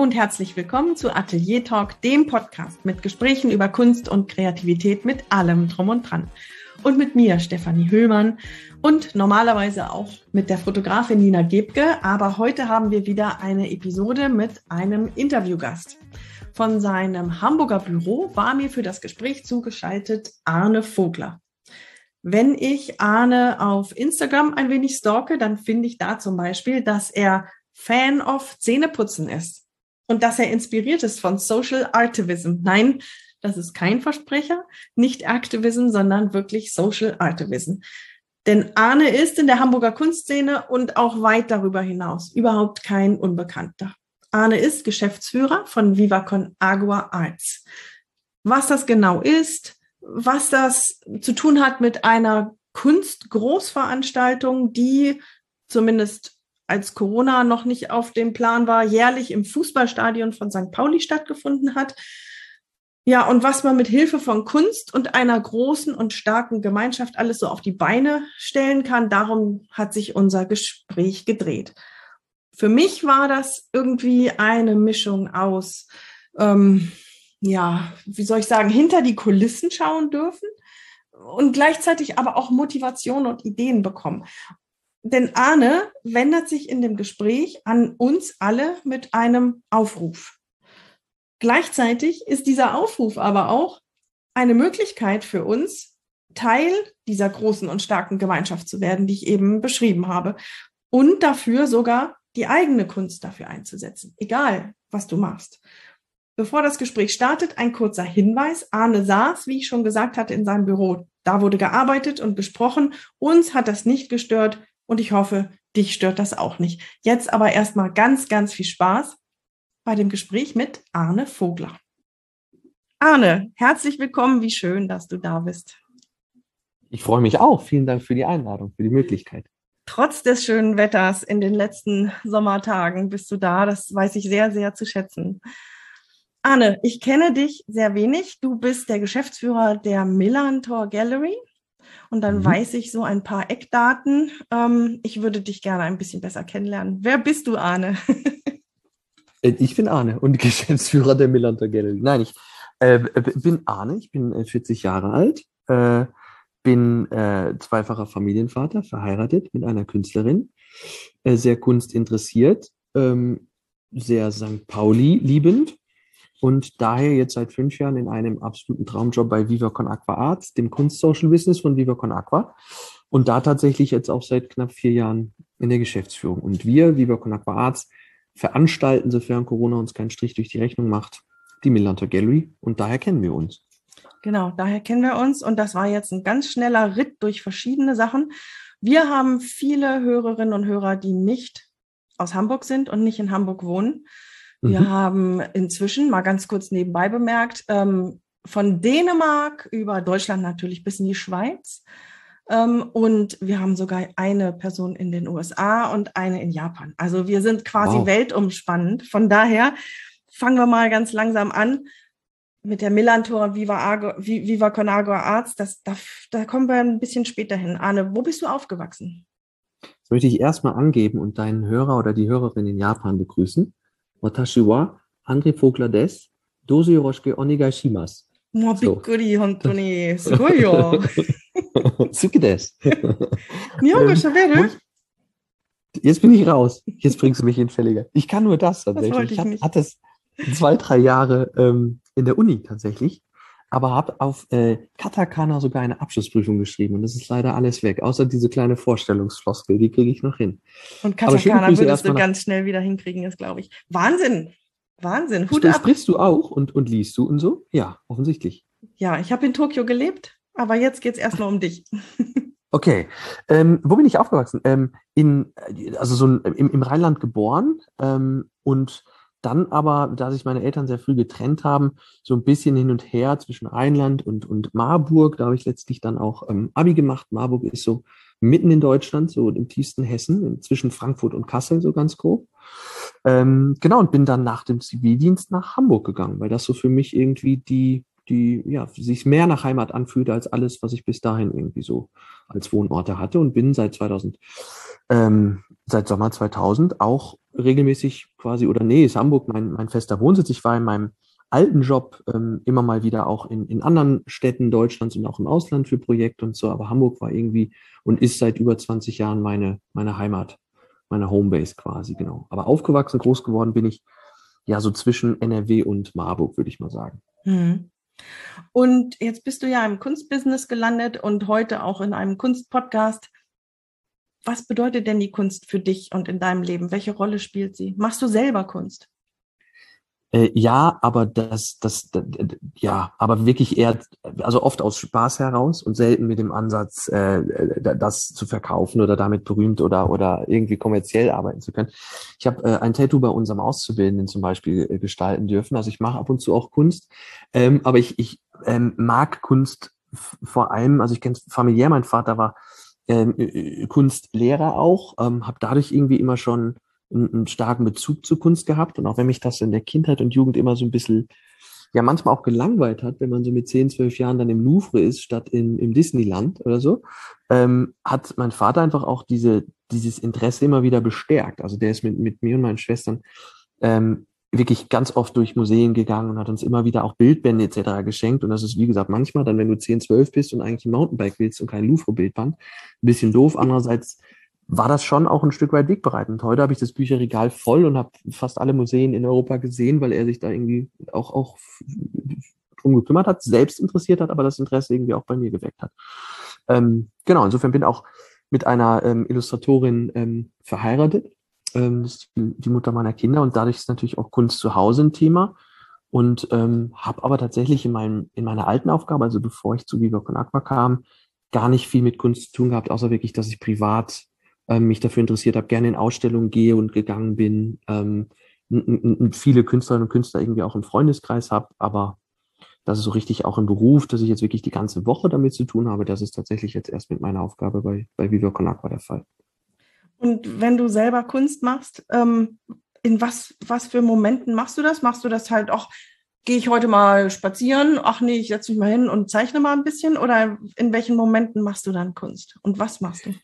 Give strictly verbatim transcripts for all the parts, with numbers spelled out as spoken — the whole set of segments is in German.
Hallo und herzlich willkommen zu Atelier Talk, dem Podcast mit Gesprächen über Kunst und Kreativität mit allem drum und dran. Und mit mir, Stefanie Höhlmann, und normalerweise auch mit der Fotografin Nina Gebke. Aber heute haben wir wieder eine Episode mit einem Interviewgast. Von seinem Hamburger Büro war mir für das Gespräch zugeschaltet Arne Vogler. Wenn ich Arne auf Instagram ein wenig stalke, dann finde ich da zum Beispiel, dass er Fan of Zähneputzen ist und dass er inspiriert ist von Social Artivism. Nein, das ist kein Versprecher, nicht Activism, sondern wirklich Social Artivism. Denn Arne ist in der Hamburger Kunstszene und auch weit darüber hinaus überhaupt kein Unbekannter. Arne ist Geschäftsführer von Viva Con Agua Arts. Was das genau ist, was das zu tun hat mit einer Kunstgroßveranstaltung, die zumindest als Corona noch nicht auf dem Plan war, jährlich im Fußballstadion von Sankt Pauli stattgefunden hat. Ja, und was man mit Hilfe von Kunst und einer großen und starken Gemeinschaft alles so auf die Beine stellen kann, darum hat sich unser Gespräch gedreht. Für mich war das irgendwie eine Mischung aus, ähm, ja, wie soll ich sagen, hinter die Kulissen schauen dürfen und gleichzeitig aber auch Motivation und Ideen bekommen. Denn Arne wendet sich in dem Gespräch an uns alle mit einem Aufruf. Gleichzeitig ist dieser Aufruf aber auch eine Möglichkeit für uns, Teil dieser großen und starken Gemeinschaft zu werden, die ich eben beschrieben habe. Und dafür sogar die eigene Kunst dafür einzusetzen, egal was du machst. Bevor das Gespräch startet, ein kurzer Hinweis. Arne saß, wie ich schon gesagt hatte, in seinem Büro. Da wurde gearbeitet und gesprochen. Uns hat das nicht gestört und ich hoffe, dich stört das auch nicht. Jetzt aber erstmal ganz, ganz viel Spaß bei dem Gespräch mit Arne Vogler. Arne, herzlich willkommen. Wie schön, dass du da bist. Ich freue mich auch. Vielen Dank für die Einladung, für die Möglichkeit. Trotz des schönen Wetters in den letzten Sommertagen bist du da. Das weiß ich sehr, sehr zu schätzen. Arne, ich kenne dich sehr wenig. Du bist der Geschäftsführer der Millantor Gallery. Und dann mhm. weiß ich so ein paar Eckdaten. Ähm, ich würde dich gerne ein bisschen besser kennenlernen. Wer bist du, Arne? Ich bin Arne und Geschäftsführer der Millantor Gallery. Nein, ich äh, bin Arne, ich bin vierzig Jahre alt, äh, bin äh, zweifacher Familienvater, verheiratet mit einer Künstlerin, äh, sehr kunstinteressiert, ähm, sehr Sankt Pauli liebend und daher jetzt seit fünf Jahren in einem absoluten Traumjob bei Viva Con Agua Arts, dem Kunst-Social-Business von Viva Con Agua und da tatsächlich jetzt auch seit knapp vier Jahren in der Geschäftsführung. Und wir, Viva Con Agua Arts, veranstalten, sofern Corona uns keinen Strich durch die Rechnung macht, die Millantor Gallery und daher kennen wir uns. Genau, daher kennen wir uns und das war jetzt ein ganz schneller Ritt durch verschiedene Sachen. Wir haben viele Hörerinnen und Hörer, die nicht aus Hamburg sind und nicht in Hamburg wohnen. Wir mhm. haben inzwischen, mal ganz kurz nebenbei bemerkt, ähm, von Dänemark über Deutschland natürlich bis in die Schweiz. Ähm, und wir haben sogar eine Person in den U S A und eine in Japan. Also wir sind quasi wow. weltumspannend. Von daher fangen wir mal ganz langsam an mit der Millantor Viva, Viva Con Agua Arts. Das, da, da kommen wir ein bisschen später hin. Arne, wo bist du aufgewachsen? Das möchte ich erstmal angeben und deinen Hörer oder die Hörerin in Japan begrüßen. Watashi wa Andre Vogler des, dozo yoroshiku onegai shimasu. Mo bikkuri, hontoni, sugoi yo. Suki des. Nihongo shaberu? Jetzt bin ich raus. Jetzt bringst du mich in Fälliger. Ich kann nur das tatsächlich. Das ich hatte es zwei, drei Jahre ähm, in der Uni tatsächlich, aber habe auf äh, Katakana sogar eine Abschlussprüfung geschrieben und das ist leider alles weg, außer diese kleine Vorstellungsfloskel, die kriege ich noch hin. Und Katakana würdest du ganz schnell wieder hinkriegen, ist glaube ich. Wahnsinn! Wahnsinn! Hut ab! Sprichst du auch und, und liest du und so? Ja, offensichtlich. Ja, ich habe in Tokio gelebt, aber jetzt geht es erstmal um dich. Okay, ähm, wo bin ich aufgewachsen? Ähm, in, also so ein, im, im Rheinland geboren ähm, und dann aber, da sich meine Eltern sehr früh getrennt haben, so ein bisschen hin und her zwischen Rheinland und, und Marburg. Da habe ich letztlich dann auch ähm, Abi gemacht. Marburg ist so mitten in Deutschland, so im tiefsten Hessen, zwischen Frankfurt und Kassel, so ganz grob. Ähm, genau, und bin dann nach dem Zivildienst nach Hamburg gegangen, weil das so für mich irgendwie die, die, ja, sich mehr nach Heimat anfühlte als alles, was ich bis dahin irgendwie so als Wohnorte hatte und bin seit zweitausend, ähm, seit Sommer zweitausend auch regelmäßig quasi, oder nee, ist Hamburg mein, mein fester Wohnsitz. Ich war in meinem alten Job ähm, immer mal wieder auch in, in anderen Städten Deutschlands und auch im Ausland für Projekte und so, aber Hamburg war irgendwie und ist seit über zwanzig Jahren meine, meine Heimat, meine Homebase quasi, genau. Aber aufgewachsen, groß geworden bin ich ja so zwischen N R W und Marburg, würde ich mal sagen. Hm. Und jetzt bist du ja im Kunstbusiness gelandet und heute auch in einem Kunstpodcast. Was bedeutet denn die Kunst für dich und in deinem Leben? Welche Rolle spielt sie? Machst du selber Kunst? Äh, ja, aber das, das, das, ja, aber wirklich eher, also oft aus Spaß heraus und selten mit dem Ansatz, äh, das zu verkaufen oder damit berühmt oder oder irgendwie kommerziell arbeiten zu können. Ich habe äh, ein Tattoo bei unserem Auszubildenden zum Beispiel äh, gestalten dürfen. Also ich mache ab und zu auch Kunst, ähm, aber ich ich ähm, mag Kunst f- vor allem. Also ich kenne es familiär. Mein Vater war ähm, äh, Kunstlehrer auch, ähm, habe dadurch irgendwie immer schon einen, einen starken Bezug zu Kunst gehabt. Und auch wenn mich das in der Kindheit und Jugend immer so ein bisschen, ja, manchmal auch gelangweilt hat, wenn man so mit zehn, zwölf Jahren dann im Louvre ist, statt in, im Disneyland oder so, ähm, hat mein Vater einfach auch diese, dieses Interesse immer wieder bestärkt. Also der ist mit, mit mir und meinen Schwestern ähm, wirklich ganz oft durch Museen gegangen und hat uns immer wieder auch Bildbände et cetera geschenkt. Und das ist, wie gesagt, manchmal dann, wenn du zehn, zwölf bist und eigentlich ein Mountainbike willst und kein Louvre-Bildband, ein bisschen doof. Andererseits war das schon auch ein Stück weit wegbereitend. Heute habe ich das Bücherregal voll und habe fast alle Museen in Europa gesehen, weil er sich da irgendwie auch, auch drum gekümmert hat, selbst interessiert hat, aber das Interesse irgendwie auch bei mir geweckt hat. Ähm, genau, insofern bin auch mit einer ähm, Illustratorin ähm, verheiratet. Ähm, das ist die, die Mutter meiner Kinder und dadurch ist natürlich auch Kunst zu Hause ein Thema. Und ähm, habe aber tatsächlich in, meinem, in meiner alten Aufgabe, also bevor ich zu Viva Con Aqua kam, gar nicht viel mit Kunst zu tun gehabt, außer wirklich, dass ich privat ähm, mich dafür interessiert habe, gerne in Ausstellungen gehe und gegangen bin, ähm, n- n- n- viele Künstlerinnen und Künstler irgendwie auch im Freundeskreis habe, aber das ist so richtig auch im Beruf, dass ich jetzt wirklich die ganze Woche damit zu tun habe, das ist tatsächlich jetzt erst mit meiner Aufgabe bei, bei Viva Con Aqua der Fall. Und wenn du selber Kunst machst, ähm, in was, was für Momenten machst du das? Machst du das halt auch, gehe ich heute mal spazieren? Ach nee, ich setze mich mal hin und zeichne mal ein bisschen? Oder in welchen Momenten machst du dann Kunst? Und was machst du?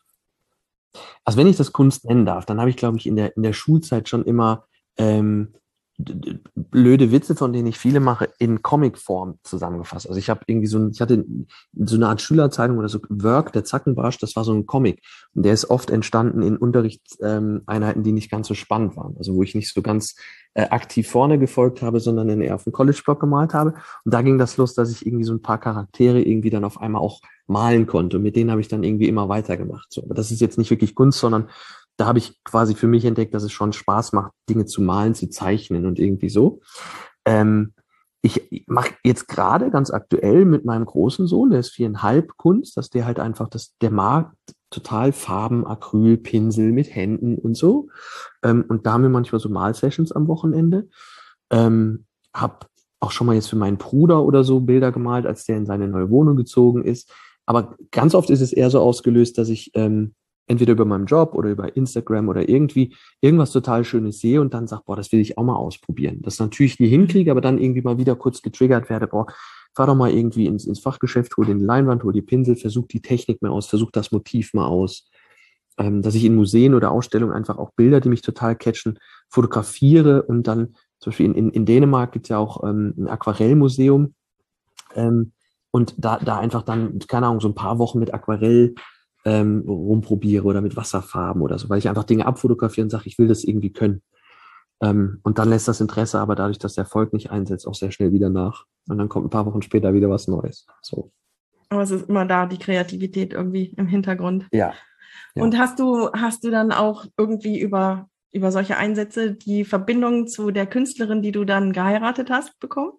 Also wenn ich das Kunst nennen darf, dann habe ich, glaube ich, in der, in der Schulzeit schon immer ähm, d- d- blöde Witze, von denen ich viele mache, in Comicform zusammengefasst. Also ich habe irgendwie so ein, ich hatte so eine Art Schülerzeitung oder so Work, der Zackenbarsch, das war so ein Comic. Und der ist oft entstanden in Unterrichtseinheiten, die nicht ganz so spannend waren. Also wo ich nicht so ganz äh, aktiv vorne gefolgt habe, sondern dann eher auf dem College-Block gemalt habe. Und da ging das los, dass ich irgendwie so ein paar Charaktere irgendwie dann auf einmal auch malen konnte. Und mit denen habe ich dann irgendwie immer weitergemacht. So, aber das ist jetzt nicht wirklich Kunst, sondern da habe ich quasi für mich entdeckt, dass es schon Spaß macht, Dinge zu malen, zu zeichnen und irgendwie so. Ähm, ich mache jetzt gerade ganz aktuell mit meinem großen Sohn, der ist viereinhalb, Kunst, dass der halt einfach, das, der mag total Farben, Acryl, Pinsel mit Händen und so. Ähm, und da haben wir manchmal so Malsessions am Wochenende. Ähm, hab auch schon mal jetzt für meinen Bruder oder so Bilder gemalt, als der in seine neue Wohnung gezogen ist. Aber ganz oft ist es eher so ausgelöst, dass ich ähm, entweder über meinen Job oder über Instagram oder irgendwie irgendwas total Schönes sehe und dann sage, boah, das will ich auch mal ausprobieren. Das natürlich nie hinkriege, aber dann irgendwie mal wieder kurz getriggert werde, boah, fahr doch mal irgendwie ins, ins Fachgeschäft, hol den Leinwand, hol die Pinsel, versuch die Technik mal aus, versuch das Motiv mal aus. Ähm, dass ich in Museen oder Ausstellungen einfach auch Bilder, die mich total catchen, fotografiere und dann zum Beispiel in, in, in Dänemark gibt es ja auch ähm, ein Aquarellmuseum, ähm, und da, da einfach dann, keine Ahnung, so ein paar Wochen mit Aquarell ähm, rumprobiere oder mit Wasserfarben oder so, weil ich einfach Dinge abfotografiere und sage, ich will das irgendwie können. Ähm, und dann lässt das Interesse aber dadurch, dass der Erfolg nicht einsetzt, auch sehr schnell wieder nach. Und dann kommt ein paar Wochen später wieder was Neues. So. Aber es ist immer da, die Kreativität irgendwie im Hintergrund. Ja, ja. Und hast du, hast du dann auch irgendwie über, über solche Einsätze die Verbindung zu der Künstlerin, die du dann geheiratet hast, bekommen?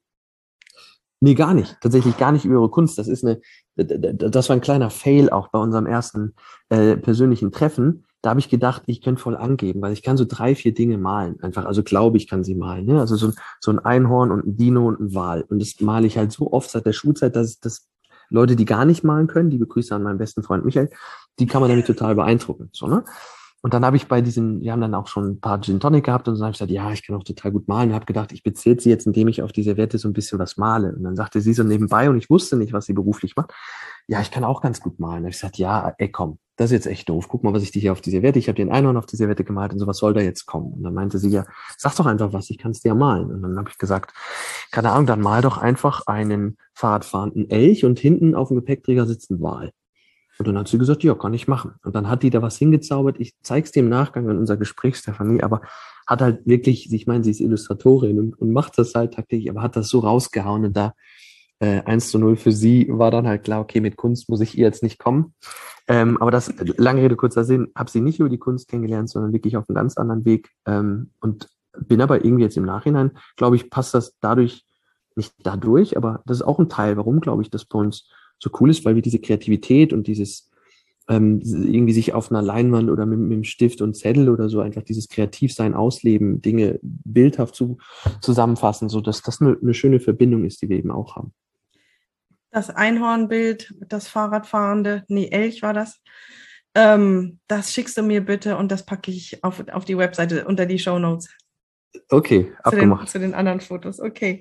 Nee, gar nicht. Tatsächlich gar nicht über ihre Kunst. Das ist eine, das war ein kleiner Fail auch bei unserem ersten äh, persönlichen Treffen. Da habe ich gedacht, ich könnte voll angeben, weil ich kann so drei, vier Dinge malen. Einfach, also glaube ich, kann sie malen. Ne? Also so, ein- so ein Einhorn und ein Dino und ein Wal. Und das male ich halt so oft seit der Schulzeit, dass, dass Leute, die gar nicht malen können, die Grüße an meinen besten Freund Michael, die kann man damit total beeindrucken. So, ne? Und dann habe ich bei diesen, wir haben dann auch schon ein paar Gin Tonic gehabt und dann habe ich gesagt, ja, ich kann auch total gut malen und habe gedacht, ich bezähle sie jetzt, indem ich auf diese Werte so ein bisschen was male. Und dann sagte sie so nebenbei und ich wusste nicht, was sie beruflich macht. ja, ich kann auch ganz gut malen. Da habe ich gesagt, ja, ey, komm, das ist jetzt echt doof. Guck mal, was ich dir hier auf die Servette, ich habe den Einhorn auf die Servette gemalt und so, was soll da jetzt kommen? Und dann meinte sie, ja, sag doch einfach was, ich kann es dir ja malen. Und dann habe ich gesagt, keine Ahnung, dann mal doch einfach einen Fahrradfahrenden Elch und hinten auf dem Gepäckträger sitzt ein Wal. Und dann hat sie gesagt, ja, kann ich machen. Und dann hat die da was hingezaubert. Ich zeig's dir im Nachgang in unser Gespräch, Stefanie, aber hat halt wirklich, ich meine, sie ist Illustratorin und, und macht das halt tagtäglich, aber hat das so rausgehauen und da äh, eins zu null für sie war dann halt klar, okay, mit Kunst muss ich ihr jetzt nicht kommen. Ähm, aber das, lange Rede, kurzer Sinn, habe sie nicht über die Kunst kennengelernt, sondern wirklich auf einem ganz anderen Weg. Ähm, und bin aber irgendwie jetzt im Nachhinein, glaube ich, passt das dadurch, nicht dadurch, aber das ist auch ein Teil, warum, glaube ich, das bei uns so cool ist, weil wir diese Kreativität und dieses ähm, irgendwie sich auf einer Leinwand oder mit, mit einem Stift und Zettel oder so einfach dieses Kreativsein ausleben, Dinge bildhaft zu, zusammenfassen, so dass das eine, eine schöne Verbindung ist, die wir eben auch haben. Das Einhornbild, das Fahrradfahrende, nee, Elch war das. Ähm, das schickst du mir bitte und das packe ich auf, auf die Webseite unter die Shownotes. Okay, abgemacht. Zu den, zu den anderen Fotos, okay.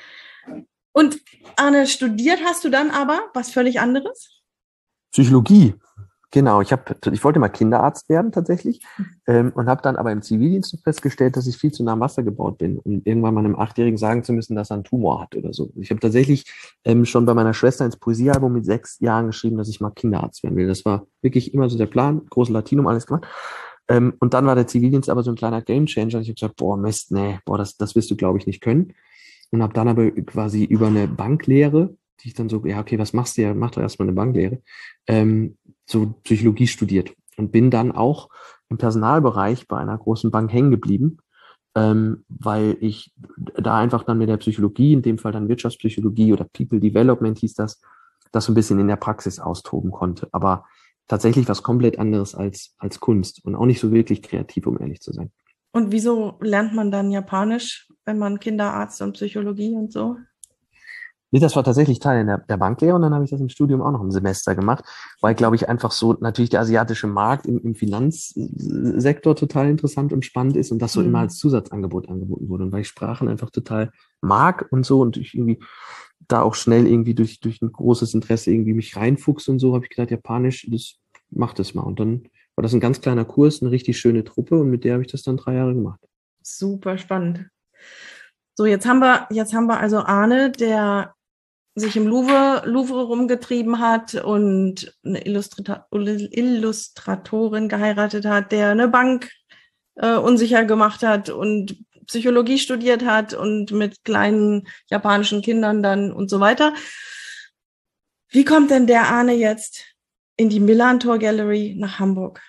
Und Arne, studiert hast du dann aber was völlig anderes? Psychologie, genau. Ich, hab, ich wollte mal Kinderarzt werden tatsächlich ähm, und habe dann aber im Zivildienst festgestellt, dass ich viel zu nah am Wasser gebaut bin, um irgendwann mal einem Achtjährigen sagen zu müssen, dass er einen Tumor hat oder so. Ich habe tatsächlich ähm, schon bei meiner Schwester ins Poesiealbum mit sechs Jahren geschrieben, dass ich mal Kinderarzt werden will. Das war wirklich immer so der Plan, große Latinum, alles gemacht. Ähm, und dann war der Zivildienst aber so ein kleiner Gamechanger. Ich habe gesagt, boah, Mist, nee, boah, das, das wirst du, glaube ich, nicht können. Und habe dann aber quasi über eine Banklehre, die ich dann so, ja, okay, was machst du ja? Mach doch erstmal eine Banklehre, ähm, so Psychologie studiert und bin dann auch im Personalbereich bei einer großen Bank hängen geblieben, ähm, weil ich da einfach dann mit der Psychologie, in dem Fall dann Wirtschaftspsychologie oder People Development hieß das, das so ein bisschen in der Praxis austoben konnte. Aber tatsächlich was komplett anderes als, als Kunst und auch nicht so wirklich kreativ, um ehrlich zu sein. Und wieso lernt man dann Japanisch, wenn man Kinderarzt und Psychologie und so? Nee, das war tatsächlich Teil der, der Banklehre und dann habe ich das im Studium auch noch ein Semester gemacht, weil, glaube ich, einfach so natürlich der asiatische Markt im, im Finanzsektor total interessant und spannend ist und das so mhm. immer als Zusatzangebot angeboten wurde und weil ich Sprachen einfach total mag und so und ich irgendwie da auch schnell irgendwie durch, durch ein großes Interesse irgendwie mich reinfuchs und so, habe ich gedacht, Japanisch, das macht das mal. Und dann war das ein ganz kleiner Kurs, eine richtig schöne Truppe und mit der habe ich das dann drei Jahre gemacht. Super spannend. So, jetzt haben wir, jetzt haben wir also Arne, der sich im Louvre, Louvre rumgetrieben hat und eine Illustrata- Illustratorin geheiratet hat, der eine Bank äh, unsicher gemacht hat und Psychologie studiert hat und mit kleinen japanischen Kindern dann und so weiter. Wie kommt denn der Arne jetzt in die Millantor Gallery nach Hamburg?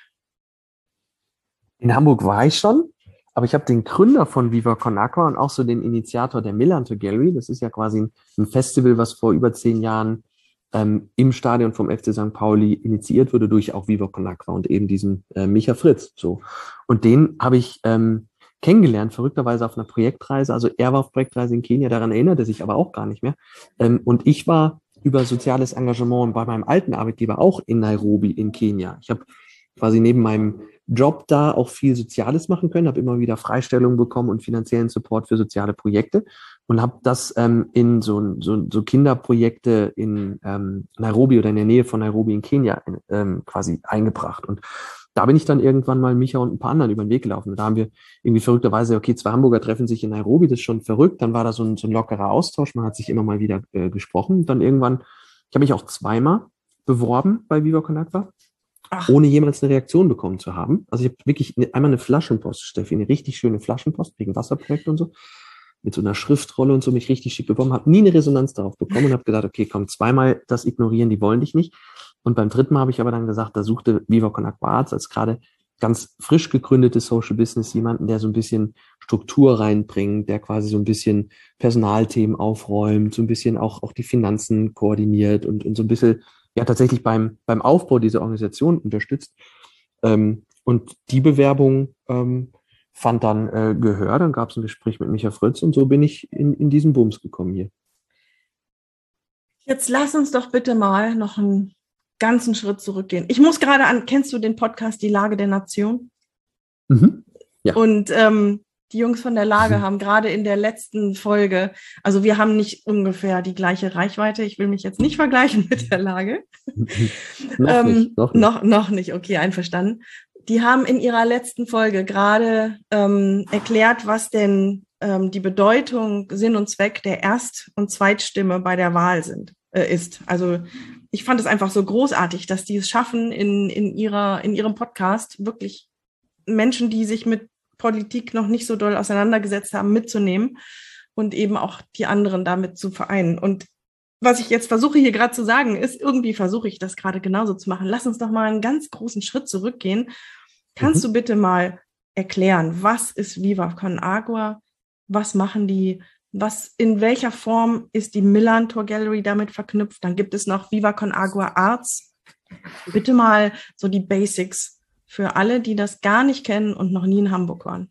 In Hamburg war ich schon, aber ich habe den Gründer von Viva Con Agua und auch so den Initiator der Millantor Gallery, das ist ja quasi ein, ein Festival, was vor über zehn Jahren ähm, im Stadion vom F C Sankt Pauli initiiert wurde durch auch Viva Con Agua und eben diesen äh, Micha Fritz. So. Und den habe ich ähm, kennengelernt, verrückterweise auf einer Projektreise. Also er war auf Projektreise in Kenia, daran erinnert er sich aber auch gar nicht mehr. Ähm, und ich war über soziales Engagement bei meinem alten Arbeitgeber auch in Nairobi in Kenia. Ich habe quasi neben meinem Job da auch viel Soziales machen können, habe immer wieder Freistellungen bekommen und finanziellen Support für soziale Projekte und habe das ähm, in so, so, so Kinderprojekte in ähm, Nairobi oder in der Nähe von Nairobi in Kenia ähm, quasi eingebracht. Und da bin ich dann irgendwann mal Micha und ein paar anderen über den Weg gelaufen. Und da haben wir irgendwie verrückterweise, okay, zwei Hamburger treffen sich in Nairobi, das ist schon verrückt. Dann war da so ein, so ein lockerer Austausch, man hat sich immer mal wieder äh, gesprochen. Und dann irgendwann, ich habe mich auch zweimal beworben bei Viva Con Agua. Ach. Ohne jemals eine Reaktion bekommen zu haben. Also ich habe wirklich einmal eine Flaschenpost, Steffi, eine richtig schöne Flaschenpost wegen Wasserprojekt und so, mit so einer Schriftrolle und so, mich richtig schick bekommen, habe nie eine Resonanz darauf bekommen und habe gedacht, okay, komm, zweimal das ignorieren, die wollen dich nicht. Und beim dritten Mal habe ich aber dann gesagt, da suchte Viva Con Agua Arts als gerade ganz frisch gegründete Social Business jemanden, der so ein bisschen Struktur reinbringt, der quasi so ein bisschen Personalthemen aufräumt, so ein bisschen auch, auch die Finanzen koordiniert und, und so ein bisschen ja tatsächlich beim, beim Aufbau dieser Organisation unterstützt. Ähm, und die Bewerbung ähm, fand dann äh, Gehör, dann gab es ein Gespräch mit Micha Fritz und so bin ich in, in diesen Bums gekommen hier. Jetzt lass uns doch bitte mal noch einen ganzen Schritt zurückgehen. Ich muss gerade an, kennst du den Podcast Die Lage der Nation? Mhm. Ja. Und ähm, Die Jungs von der Lage haben gerade in der letzten Folge, also wir haben nicht ungefähr die gleiche Reichweite. Ich will mich jetzt nicht vergleichen mit der Lage. noch, ähm, nicht, noch nicht. Noch, noch nicht, okay, einverstanden. Die haben in ihrer letzten Folge gerade ähm, erklärt, was denn ähm, die Bedeutung, Sinn und Zweck der Erst- und Zweitstimme bei der Wahl sind, äh, ist. Also ich fand es einfach so großartig, dass die es schaffen, in, in, ihrer, in ihrem Podcast wirklich Menschen, die sich mit Politik noch nicht so doll auseinandergesetzt haben, mitzunehmen und eben auch die anderen damit zu vereinen. Und was ich jetzt versuche hier gerade zu sagen, ist, irgendwie versuche ich das gerade genauso zu machen. Lass uns doch mal einen ganz großen Schritt zurückgehen. Kannst mhm. du bitte mal erklären, was ist Viva Con Agua? Was machen die? Was, in welcher Form ist die Millantor Gallery damit verknüpft? Dann gibt es noch Viva Con Agua Arts. Bitte mal so die Basics für alle, die das gar nicht kennen und noch nie in Hamburg waren.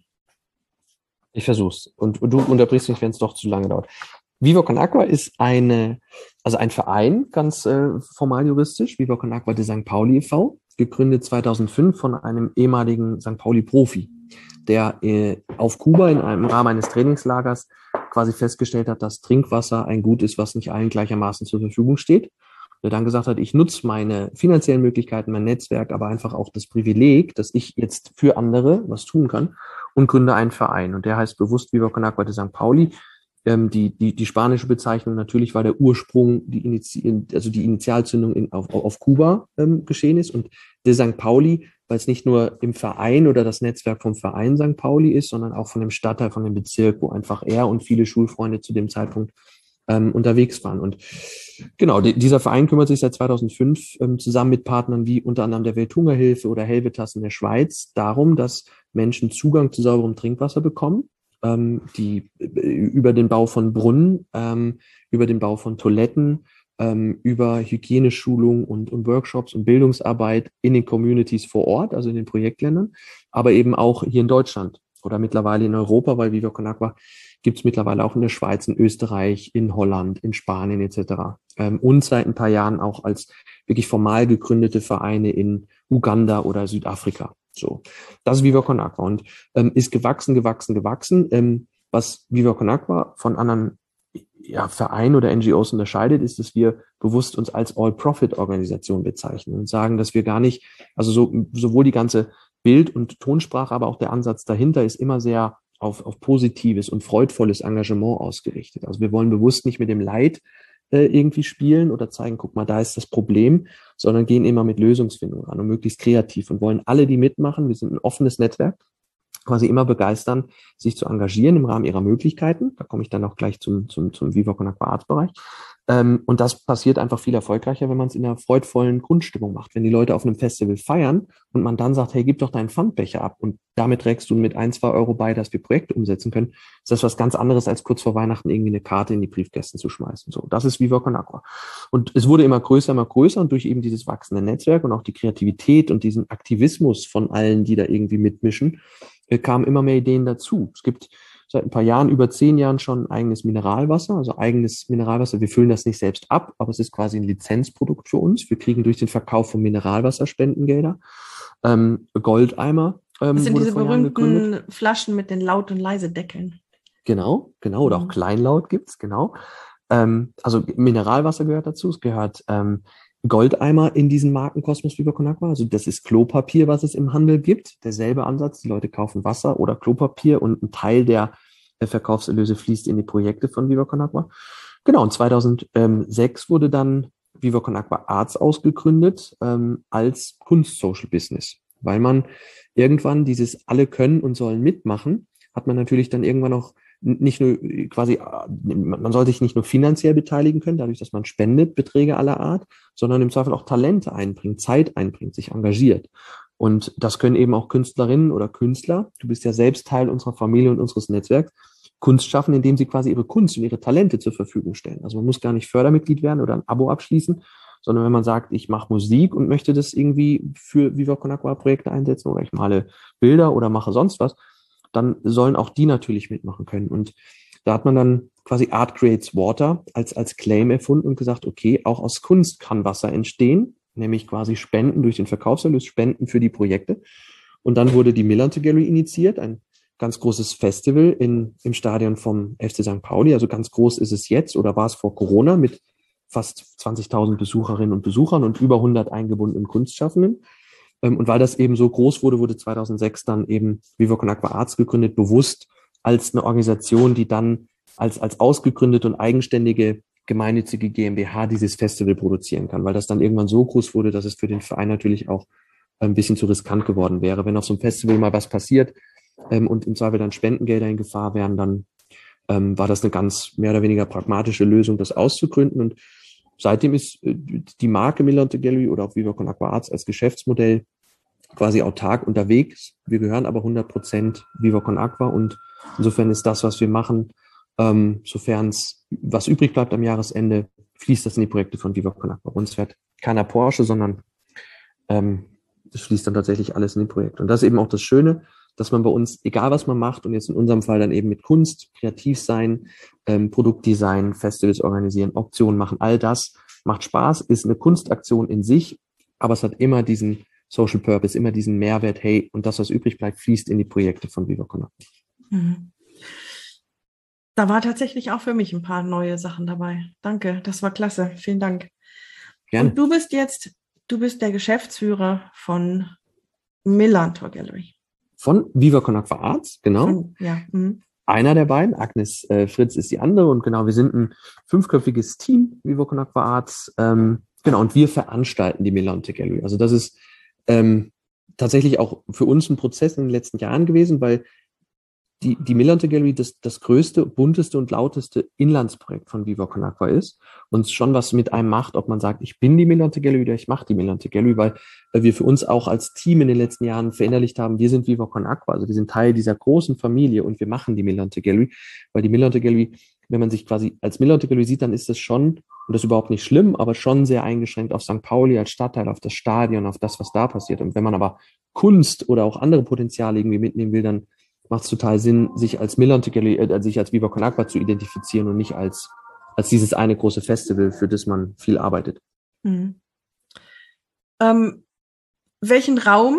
Ich versuch's. Und, und du unterbrichst mich, wenn es doch zu lange dauert. Viva Con Agua ist eine, also ein Verein, ganz äh, formal juristisch, Viva Con Agua de Sankt Pauli e V, gegründet zweitausendfünf von einem ehemaligen Sankt Pauli-Profi, der äh, auf Kuba in einem Rahmen eines Trainingslagers quasi festgestellt hat, dass Trinkwasser ein Gut ist, was nicht allen gleichermaßen zur Verfügung steht. Der dann gesagt hat, ich nutze meine finanziellen Möglichkeiten, mein Netzwerk, aber einfach auch das Privileg, dass ich jetzt für andere was tun kann und gründe einen Verein. Und der heißt bewusst Viva Con Agua de Sankt Pauli. Ähm, die, die, die spanische Bezeichnung natürlich war der Ursprung, die Initi- also die Initialzündung in, auf, auf Kuba ähm, geschehen ist. Und de Sankt Pauli, weil es nicht nur im Verein oder das Netzwerk vom Verein Sankt Pauli ist, sondern auch von dem Stadtteil, von dem Bezirk, wo einfach er und viele Schulfreunde zu dem Zeitpunkt ähm, unterwegs waren. Und genau, die, dieser Verein kümmert sich seit zweitausendfünf ähm, zusammen mit Partnern wie unter anderem der Welthungerhilfe oder Helvetas in der Schweiz darum, dass Menschen Zugang zu sauberem Trinkwasser bekommen, ähm, die äh, über den Bau von Brunnen, ähm, über den Bau von Toiletten, ähm, über Hygieneschulung und, und Workshops und Bildungsarbeit in den Communities vor Ort, also in den Projektländern, aber eben auch hier in Deutschland oder mittlerweile in Europa, weil Viva Con Agua gibt es mittlerweile auch in der Schweiz, in Österreich, in Holland, in Spanien et cetera. Ähm, und seit ein paar Jahren auch als wirklich formal gegründete Vereine in Uganda oder Südafrika. So, das ist Viva Con Agua und ähm, ist gewachsen, gewachsen, gewachsen. Ähm, was Viva Con Agua von anderen ja, Vereinen oder N G Os unterscheidet, ist, dass wir bewusst uns als All-Profit-Organisation bezeichnen und sagen, dass wir gar nicht, also so, sowohl die ganze Bild- und Tonsprache, aber auch der Ansatz dahinter ist immer sehr auf, auf positives und freudvolles Engagement ausgerichtet. Also wir wollen bewusst nicht mit dem Leid äh, irgendwie spielen oder zeigen, guck mal, da ist das Problem, sondern gehen immer mit Lösungsfindung ran und möglichst kreativ und wollen alle, die mitmachen, wir sind ein offenes Netzwerk, quasi immer begeistern, sich zu engagieren im Rahmen ihrer Möglichkeiten. Da komme ich dann auch gleich zum, zum, zum Viva Con Agua Arts Bereich. Ähm, und das passiert einfach viel erfolgreicher, wenn man es in einer freudvollen Grundstimmung macht. Wenn die Leute auf einem Festival feiern und man dann sagt, hey, gib doch deinen Pfandbecher ab und damit trägst du mit ein, zwei Euro bei, dass wir Projekte umsetzen können, ist das was ganz anderes, als kurz vor Weihnachten irgendwie eine Karte in die Briefkästen zu schmeißen. So, das ist Viva Con Agua. Und es wurde immer größer, immer größer und durch eben dieses wachsende Netzwerk und auch die Kreativität und diesen Aktivismus von allen, die da irgendwie mitmischen, kamen immer mehr Ideen dazu. Es gibt seit ein paar Jahren, über zehn Jahren schon eigenes Mineralwasser, also eigenes Mineralwasser. Wir füllen das nicht selbst ab, aber es ist quasi ein Lizenzprodukt für uns. Wir kriegen durch den Verkauf von Mineralwasser Spendengelder. Ähm, Goldeimer ähm, das sind wurde diese vor Jahren berühmten gegründet. Flaschen mit den laut- und leise Deckeln. Genau, genau. Oder Mhm. auch Kleinlaut gibt's, genau. Ähm, also Mineralwasser gehört dazu. Es gehört ähm, Goldeimer in diesen Markenkosmos Viva Con Agua. Also das ist Klopapier, was es im Handel gibt. Derselbe Ansatz. Die Leute kaufen Wasser oder Klopapier und ein Teil der äh, Verkaufserlöse fließt in die Projekte von Viva Con Agua. Genau, und zweitausendsechs wurde dann Viva Con Agua Arts ausgegründet ähm, als Kunst-Social-Business. Weil man irgendwann dieses alle können und sollen mitmachen, hat man natürlich dann irgendwann auch nicht nur quasi, man soll sich nicht nur finanziell beteiligen können, dadurch, dass man spendet, Beträge aller Art, sondern im Zweifel auch Talente einbringt, Zeit einbringt, sich engagiert. Und das können eben auch Künstlerinnen oder Künstler, du bist ja selbst Teil unserer Familie und unseres Netzwerks, Kunst schaffen, indem sie quasi ihre Kunst und ihre Talente zur Verfügung stellen. Also man muss gar nicht Fördermitglied werden oder ein Abo abschließen, sondern wenn man sagt, ich mache Musik und möchte das irgendwie für Viva Con Agua Projekte einsetzen oder ich male Bilder oder mache sonst was, dann sollen auch die natürlich mitmachen können. Und da hat man dann quasi Art Creates Water als, als Claim erfunden und gesagt, okay, auch aus Kunst kann Wasser entstehen, nämlich quasi Spenden durch den Verkaufserlös, Spenden für die Projekte. Und dann wurde die Millantor Gallery initiiert, ein ganz großes Festival in, im Stadion vom F C Sankt Pauli. Also ganz groß ist es jetzt oder war es vor Corona mit fast zwanzigtausend Besucherinnen und Besuchern und über hundert eingebundenen Kunstschaffenden. Und weil das eben so groß wurde, wurde zweitausendsechs dann eben Viva Con Agua Arts gegründet, bewusst als eine Organisation, die dann als, als ausgegründete und eigenständige gemeinnützige GmbH dieses Festival produzieren kann, weil das dann irgendwann so groß wurde, dass es für den Verein natürlich auch ein bisschen zu riskant geworden wäre. Wenn auf so einem Festival mal was passiert ähm, und im Zweifel dann Spendengelder in Gefahr wären, dann ähm, war das eine ganz mehr oder weniger pragmatische Lösung, das auszugründen. Und seitdem ist äh, die Marke Millern Gallery oder auch Viva Con Agua Arts als Geschäftsmodell quasi autark unterwegs. Wir gehören aber hundert Prozent Viva Con Agua und insofern ist das, was wir machen, ähm, sofern es was übrig bleibt am Jahresende, fließt das in die Projekte von Viva Con Agua. Bei uns fährt keiner Porsche, sondern ähm, das fließt dann tatsächlich alles in die Projekte. Und das ist eben auch das Schöne, dass man bei uns, egal was man macht, und jetzt in unserem Fall dann eben mit Kunst, kreativ sein, ähm, Produktdesign, Festivals organisieren, Auktionen machen, all das macht Spaß, ist eine Kunstaktion in sich, aber es hat immer diesen Social Purpose, immer diesen Mehrwert, hey, und das, was übrig bleibt, fließt in die Projekte von Viva Con Agua. Mhm. Da war tatsächlich auch für mich ein paar neue Sachen dabei. Danke, das war klasse. Vielen Dank. Gerne. Und du bist jetzt, du bist der Geschäftsführer von Millantor Gallery. Von Viva Con Agua Arts, genau. Von, ja. Mhm. Einer der beiden, Agnes äh, Fritz ist die andere und genau, wir sind ein fünfköpfiges Team, Viva Con Agua Arts, ähm, genau, und wir veranstalten die Millantor Gallery. Also das ist ähm, tatsächlich auch für uns ein Prozess in den letzten Jahren gewesen, weil die, die Millantor Gallery das, das größte, bunteste und lauteste Inlandsprojekt von Viva Con Agua ist und schon was mit einem macht, ob man sagt, ich bin die Millantor Gallery oder ich mache die Millantor Gallery, weil äh, wir für uns auch als Team in den letzten Jahren verinnerlicht haben, wir sind Viva Con Agua, also wir sind Teil dieser großen Familie und wir machen die Millantor Gallery, weil die Millantor Gallery, wenn man sich quasi als Millantor Gallery sieht, dann ist das schon, und das ist überhaupt nicht schlimm, aber schon sehr eingeschränkt auf Sankt Pauli als Stadtteil, auf das Stadion, auf das, was da passiert. Und wenn man aber Kunst oder auch andere Potenziale irgendwie mitnehmen will, dann macht es total Sinn, sich als Millantor Gallery, äh, sich als Viva Con Agua zu identifizieren und nicht als, als dieses eine große Festival, für das man viel arbeitet. Mhm. Ähm, welchen Raum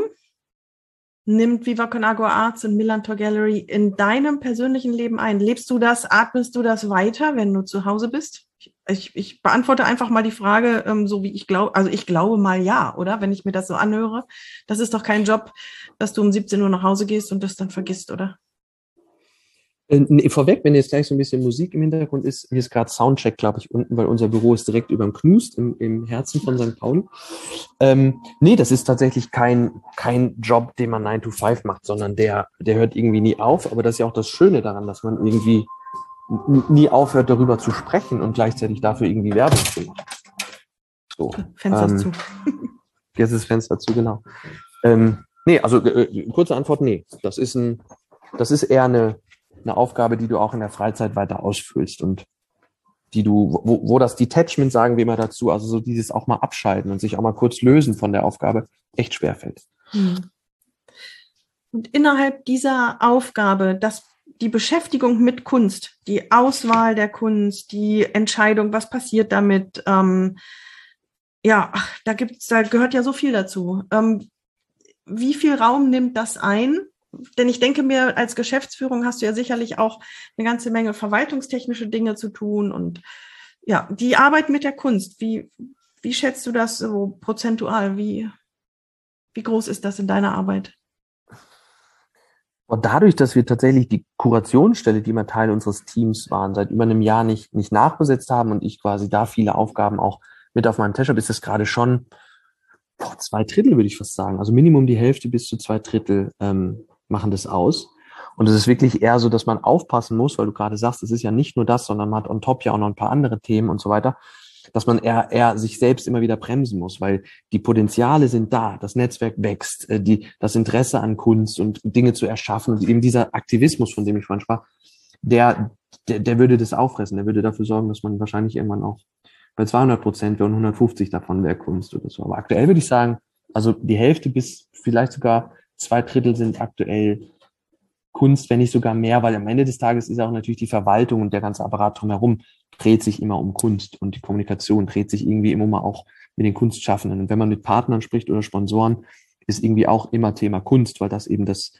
nimmt Viva Con Agua Arts und Millantor Gallery in deinem persönlichen Leben ein? Lebst du das, atmest du das weiter, wenn du zu Hause bist? Ich, ich beantworte einfach mal die Frage, ähm, so wie ich glaube, also ich glaube mal ja, oder? Wenn ich mir das so anhöre. Das ist doch kein Job, dass du um siebzehn Uhr nach Hause gehst und das dann vergisst, oder? Äh, nee, vorweg, wenn jetzt gleich so ein bisschen Musik im Hintergrund ist, hier ist gerade Soundcheck, glaube ich, unten, weil unser Büro ist direkt über dem Knust, im, im Herzen von Sankt Pauli. Ähm, nee, das ist tatsächlich kein, kein Job, den man nine to five macht, sondern der, der hört irgendwie nie auf. Aber das ist ja auch das Schöne daran, dass man irgendwie nie aufhört, darüber zu sprechen und gleichzeitig dafür irgendwie Werbung zu machen. So, Fenster ähm, zu. Jetzt ist das Fenster zu, genau. Ähm, nee, also äh, kurze Antwort, nee. Das ist ein, das ist eher eine, eine Aufgabe, die du auch in der Freizeit weiter ausfüllst und die du, wo, wo das Detachment, sagen wir immer dazu, also so dieses auch mal abschalten und sich auch mal kurz lösen von der Aufgabe, echt schwerfällt. Hm. Und innerhalb dieser Aufgabe, das die Beschäftigung mit Kunst, die Auswahl der Kunst, die Entscheidung, was passiert damit, ähm, ja, ach, da gibt's, da gehört ja so viel dazu. Ähm, wie viel Raum nimmt das ein? Denn ich denke mir, als Geschäftsführung hast du ja sicherlich auch eine ganze Menge verwaltungstechnische Dinge zu tun und ja, die Arbeit mit der Kunst, wie, wie schätzt du das so prozentual? Wie, wie groß ist das in deiner Arbeit? Und dadurch, dass wir tatsächlich die Kurationsstelle, die immer Teil unseres Teams waren, seit über einem Jahr nicht, nicht nachbesetzt haben und ich quasi da viele Aufgaben auch mit auf meinem Tisch habe, ist es gerade schon boah, zwei Drittel, würde ich fast sagen. Also Minimum die Hälfte bis zu zwei Drittel ähm, machen das aus. Und es ist wirklich eher so, dass man aufpassen muss, weil du gerade sagst, es ist ja nicht nur das, sondern man hat on top ja auch noch ein paar andere Themen und so weiter, dass man eher, eher sich selbst immer wieder bremsen muss, weil die Potenziale sind da, das Netzwerk wächst, äh, die, das Interesse an Kunst und Dinge zu erschaffen und eben dieser Aktivismus, von dem ich vorhin sprach, der, der, der würde das auffressen, der würde dafür sorgen, dass man wahrscheinlich irgendwann auch bei zweihundert Prozent wäre und hundertfünfzig davon wäre Kunst oder so. Aber aktuell würde ich sagen, also die Hälfte bis vielleicht sogar zwei Drittel sind aktuell Kunst, wenn nicht sogar mehr, weil am Ende des Tages ist auch natürlich die Verwaltung und der ganze Apparat drumherum dreht sich immer um Kunst und die Kommunikation dreht sich irgendwie immer mal auch mit den Kunstschaffenden. Und wenn man mit Partnern spricht oder Sponsoren, ist irgendwie auch immer Thema Kunst, weil das eben das,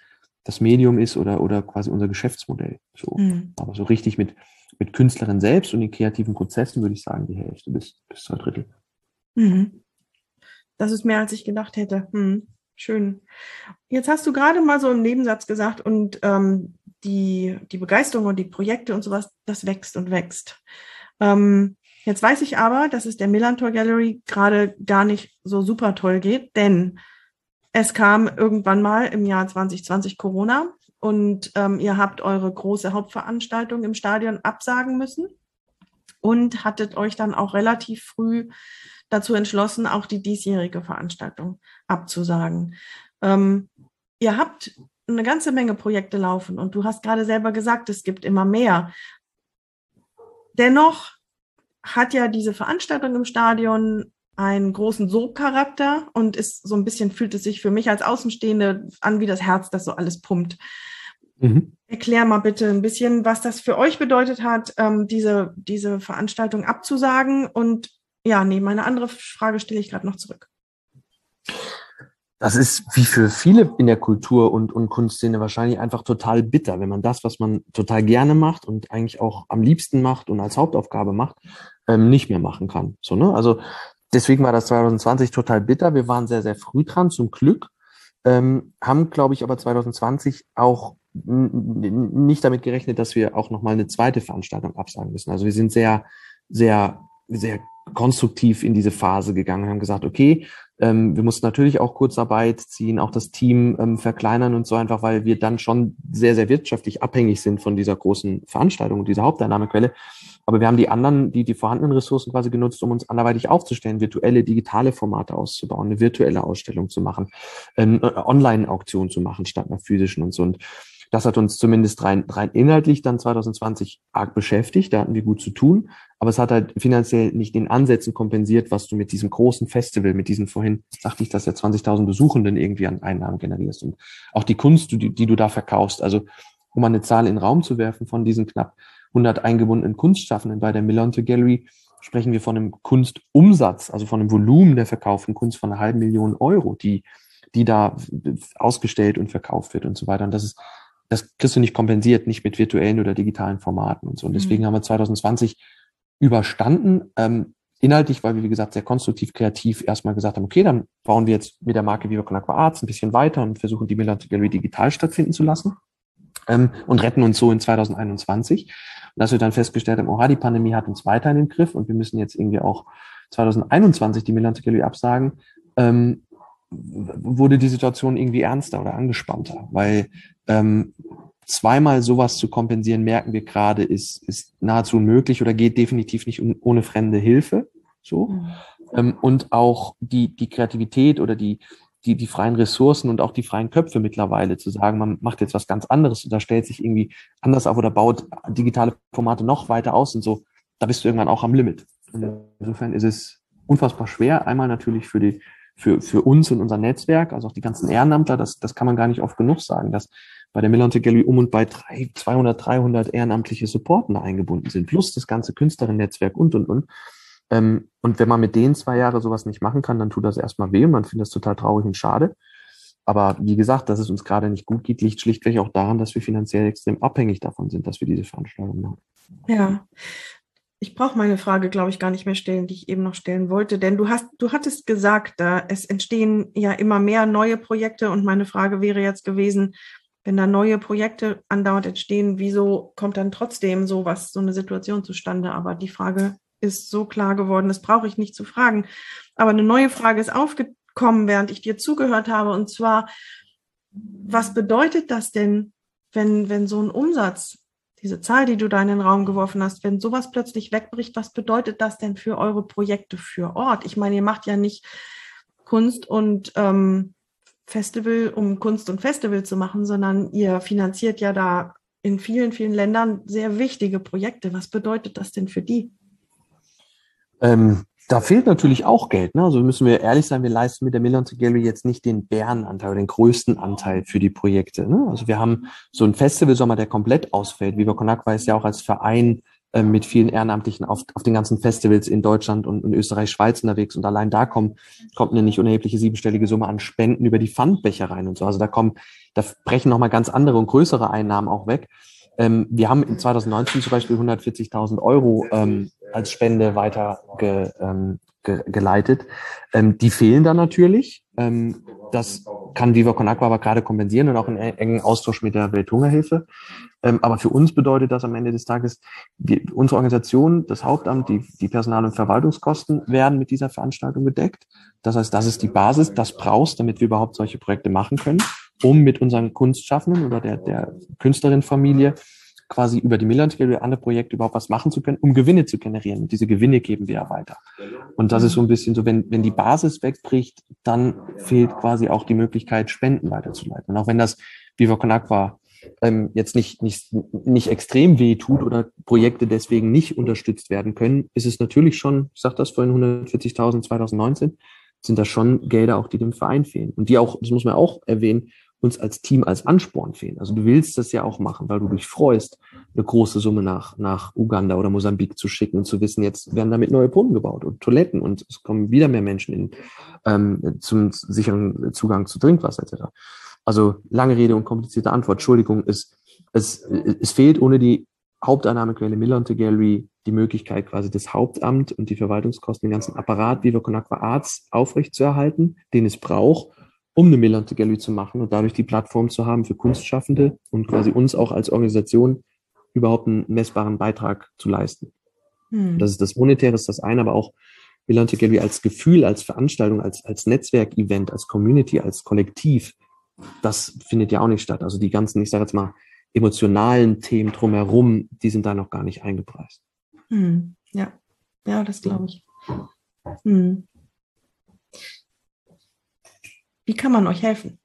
das Medium ist oder, oder quasi unser Geschäftsmodell. So. Mhm. Aber so richtig mit, mit Künstlerinnen selbst und den kreativen Prozessen würde ich sagen, die Hälfte bis, bis zwei Drittel. Mhm. Das ist mehr, als ich gedacht hätte. Hm, schön. Jetzt hast du gerade mal so im Nebensatz gesagt, und ähm, die, die Begeisterung und die Projekte und sowas, das wächst und wächst. Ähm, jetzt weiß ich aber, dass es der Millantor Gallery gerade gar nicht so super toll geht, denn es kam irgendwann mal im Jahr zwanzig zwanzig Corona und ähm, ihr habt eure große Hauptveranstaltung im Stadion absagen müssen und hattet euch dann auch relativ früh dazu entschlossen, auch die diesjährige Veranstaltung abzusagen. Ähm, ihr habt eine ganze Menge Projekte laufen und du hast gerade selber gesagt, es gibt immer mehr. Dennoch hat ja diese Veranstaltung im Stadion einen großen Sogcharakter und ist so ein bisschen, fühlt es sich für mich als Außenstehende an wie das Herz, das so alles pumpt. Mhm. Erklär mal bitte ein bisschen, was das für euch bedeutet hat, ähm, diese, diese Veranstaltung abzusagen. Und ja, nee, meine andere Frage stelle ich gerade noch zurück. Das ist wie für viele in der Kultur- und, und Kunstszene wahrscheinlich einfach total bitter, wenn man das, was man total gerne macht und eigentlich auch am liebsten macht und als Hauptaufgabe macht, ähm, nicht mehr machen kann. So, ne? Also deswegen war das zwanzig zwanzig total bitter. Wir waren sehr, sehr früh dran, zum Glück. Ähm, haben, glaube ich, aber zwanzig zwanzig auch n- nicht damit gerechnet, dass wir auch nochmal eine zweite Veranstaltung absagen müssen. Also wir sind sehr, sehr, sehr konstruktiv in diese Phase gegangen und haben gesagt, okay, ähm, wir mussten natürlich auch Kurzarbeit ziehen, auch das Team ähm, verkleinern und so, einfach weil wir dann schon sehr, sehr wirtschaftlich abhängig sind von dieser großen Veranstaltung und dieser Haupteinnahmequelle. Aber wir haben die anderen, die, die vorhandenen Ressourcen quasi genutzt, um uns anderweitig aufzustellen, virtuelle, digitale Formate auszubauen, eine virtuelle Ausstellung zu machen, ähm, Online-Auktion zu machen statt einer physischen und so. Und das hat uns zumindest rein, rein inhaltlich dann zwanzig zwanzig arg beschäftigt. Da hatten wir gut zu tun. Aber es hat halt finanziell nicht in Ansätzen kompensiert, was du mit diesem großen Festival, mit diesen vorhin, sagte ich, dass ja zwanzigtausend Besuchenden irgendwie an Einnahmen generierst. Und auch die Kunst, die, die du da verkaufst. Also, um mal eine Zahl in den Raum zu werfen, von diesen knapp hundert eingebundenen Kunstschaffenden bei der Millantor Gallery sprechen wir von einem Kunstumsatz, also von einem Volumen der verkauften Kunst von einer halben Million Euro, die, die da ausgestellt und verkauft wird und so weiter. Und das ist, das kriegst du nicht kompensiert, nicht mit virtuellen oder digitalen Formaten und so. Und deswegen mhm. haben wir zwanzig zwanzig überstanden, ähm, inhaltlich, weil wir, wie gesagt, sehr konstruktiv, kreativ erstmal gesagt haben, okay, dann bauen wir jetzt mit der Marke Viva Con Aqua Arts ein bisschen weiter und versuchen, die Millantor Gallery digital stattfinden zu lassen ähm, und retten uns so in zwanzig einundzwanzig. Und dass wir dann festgestellt haben, oha, die Pandemie hat uns weiter in den Griff und wir müssen jetzt irgendwie auch zwanzig einundzwanzig die Millantor Gallery absagen, ähm, wurde die Situation irgendwie ernster oder angespannter, weil ähm, zweimal sowas zu kompensieren, merken wir gerade, ist, ist nahezu unmöglich oder geht definitiv nicht um, ohne fremde Hilfe. So. Mhm. Ähm, und auch die, die Kreativität oder die, die, die freien Ressourcen und auch die freien Köpfe mittlerweile zu sagen, man macht jetzt was ganz anderes und da stellt sich irgendwie anders auf oder baut digitale Formate noch weiter aus und so, da bist du irgendwann auch am Limit. Und insofern ist es unfassbar schwer, einmal natürlich für die Für, für uns und unser Netzwerk, also auch die ganzen Ehrenamtler, das, das kann man gar nicht oft genug sagen, dass bei der Millantor Gallery um und bei drei, zweihundert, dreihundert ehrenamtliche Supportende eingebunden sind, plus das ganze Künstlerinnen-Netzwerk und, und, und. Ähm, und wenn man mit denen zwei Jahre sowas nicht machen kann, dann tut das erstmal weh und man findet das total traurig und schade. Aber wie gesagt, dass es uns gerade nicht gut geht, liegt schlichtweg auch daran, dass wir finanziell extrem abhängig davon sind, dass wir diese Veranstaltung machen. Ja. Ich brauche meine Frage, glaube ich, gar nicht mehr stellen, die ich eben noch stellen wollte, denn du hast, du hattest gesagt, da es entstehen ja immer mehr neue Projekte und meine Frage wäre jetzt gewesen, wenn da neue Projekte andauernd entstehen, wieso kommt dann trotzdem sowas, so eine Situation zustande? Aber die Frage ist so klar geworden, das brauche ich nicht zu fragen. Aber eine neue Frage ist aufgekommen, während ich dir zugehört habe, und zwar, was bedeutet das denn, wenn, wenn so ein Umsatz, diese Zahl, die du da in den Raum geworfen hast, wenn sowas plötzlich wegbricht, was bedeutet das denn für eure Projekte für Ort? Ich meine, ihr macht ja nicht Kunst und ähm, Festival, um Kunst und Festival zu machen, sondern ihr finanziert ja da in vielen, vielen Ländern sehr wichtige Projekte. Was bedeutet das denn für die? Ähm, da fehlt natürlich auch Geld. Ne? Also müssen wir ehrlich sein, wir leisten mit der Millantor Gallery jetzt nicht den Bärenanteil oder den größten Anteil für die Projekte. Ne? Also wir haben so einen Festivalsommer, der komplett ausfällt. Viva Con Aqua ist ja auch als Verein äh, mit vielen Ehrenamtlichen auf, auf den ganzen Festivals in Deutschland und in Österreich, Schweiz unterwegs. Und allein da kommt, kommt eine nicht unerhebliche siebenstellige Summe an Spenden über die Pfandbecher rein und so. Also da kommen, da brechen nochmal ganz andere und größere Einnahmen auch weg. Ähm, wir haben in zwanzig neunzehn zum Beispiel hundertvierzigtausend Euro ähm, als Spende weiter ge, ähm, ge, geleitet. Ähm, die fehlen dann natürlich. Ähm, das kann Viva Con Agua aber gerade kompensieren und auch in engen Austausch mit der Welthungerhilfe. Ähm, aber für uns bedeutet das am Ende des Tages, wir, unsere Organisation, das Hauptamt, die, die Personal- und Verwaltungskosten werden mit dieser Veranstaltung gedeckt. Das heißt, das ist die Basis, das brauchst, damit wir überhaupt solche Projekte machen können, um mit unseren Kunstschaffenden oder der, der Künstlerinnenfamilie quasi über die Miller Gallery andere Projekte überhaupt was machen zu können, um Gewinne zu generieren. Und diese Gewinne geben wir ja weiter. Und das ist so ein bisschen so, wenn, wenn die Basis wegbricht, dann fehlt quasi auch die Möglichkeit, Spenden weiterzuleiten. Und auch wenn das Viva Con Agua ähm, jetzt nicht, nicht, nicht extrem weh tut oder Projekte deswegen nicht unterstützt werden können, ist es natürlich schon, ich sag das vorhin, hundertvierzigtausend zwanzig neunzehn, sind das schon Gelder auch, die dem Verein fehlen. Und die auch, das muss man auch erwähnen, uns als Team als Ansporn fehlen. Also du willst das ja auch machen, weil du dich freust, eine große Summe nach, nach Uganda oder Mosambik zu schicken und zu wissen, jetzt werden damit neue Brunnen gebaut und Toiletten und es kommen wieder mehr Menschen in, ähm, zum sicheren Zugang zu Trinkwasser et cetera. Also lange Rede und komplizierte Antwort. Entschuldigung, es, es, es fehlt ohne die Haupteinnahmequelle Miller Gallery die Möglichkeit, quasi das Hauptamt und die Verwaltungskosten, den ganzen Apparat Viva Con Agua Arts aufrechtzuerhalten, den es braucht, um eine Miller Gallery zu machen und dadurch die Plattform zu haben für Kunstschaffende und quasi uns auch als Organisation überhaupt einen messbaren Beitrag zu leisten. Hm. Das ist das Monetäre, ist das eine, aber auch Miller Gallery als Gefühl, als Veranstaltung, als, als Netzwerkevent, als Community, als Kollektiv, das findet ja auch nicht statt. Also die ganzen, ich sage jetzt mal, emotionalen Themen drumherum, die sind da noch gar nicht eingepreist. Hm. Ja, ja, das glaube ich. Hm. Wie kann man euch helfen?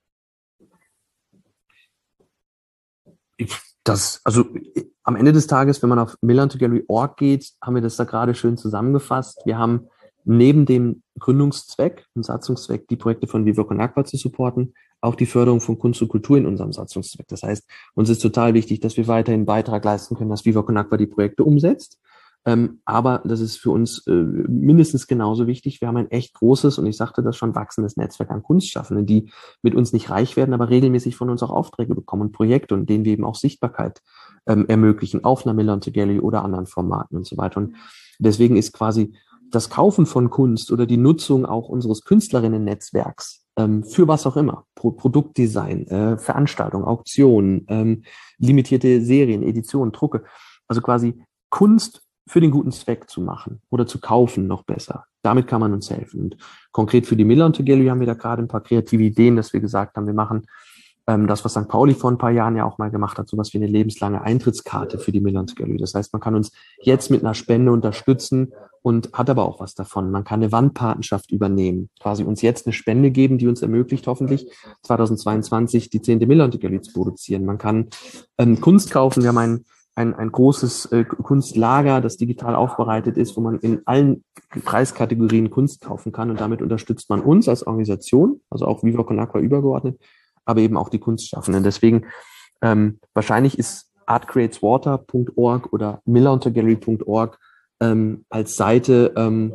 Das, also am Ende des Tages, wenn man auf miller gallery punkt org geht, haben wir das da gerade schön zusammengefasst. Wir haben neben dem Gründungszweck und Satzungszweck, die Projekte von Viva Con Agua zu supporten, auch die Förderung von Kunst und Kultur in unserem Satzungszweck. Das heißt, uns ist total wichtig, dass wir weiterhin einen Beitrag leisten können, dass Viva Con Agua die Projekte umsetzt. Ähm, aber das ist für uns äh, mindestens genauso wichtig. Wir haben ein echt großes, und ich sagte das schon, wachsendes Netzwerk an Kunstschaffenden, die mit uns nicht reich werden, aber regelmäßig von uns auch Aufträge bekommen und Projekte, und denen wir eben auch Sichtbarkeit ähm, ermöglichen auf einer Miller Gallery oder anderen Formaten und so weiter. Und deswegen ist quasi das Kaufen von Kunst oder die Nutzung auch unseres Künstlerinnen-Netzwerks ähm, für was auch immer, Pro- Produktdesign, äh, Veranstaltungen, Auktionen, ähm, limitierte Serien, Editionen, Drucke, also quasi Kunst für den guten Zweck zu machen oder zu kaufen, noch besser. Damit kann man uns helfen. Und konkret für die Miller Gallery haben wir da gerade ein paar kreative Ideen, dass wir gesagt haben, wir machen ähm, das, was Sankt Pauli vor ein paar Jahren ja auch mal gemacht hat, sowas wie eine lebenslange Eintrittskarte für die Miller Gallery. Das heißt, man kann uns jetzt mit einer Spende unterstützen und hat aber auch was davon. Man kann eine Wandpatenschaft übernehmen, quasi uns jetzt eine Spende geben, die uns ermöglicht, hoffentlich zweitausendzweiundzwanzig die zehnte Miller Gallery zu produzieren. Man kann ähm, Kunst kaufen. Wir haben ein Ein, ein großes äh, Kunstlager, das digital aufbereitet ist, wo man in allen Preiskategorien Kunst kaufen kann, und damit unterstützt man uns als Organisation, also auch Viva Con Agua übergeordnet, aber eben auch die Kunstschaffenden. Deswegen ähm, wahrscheinlich ist art creates water punkt org oder miller gallery punkt org ähm, als Seite ähm,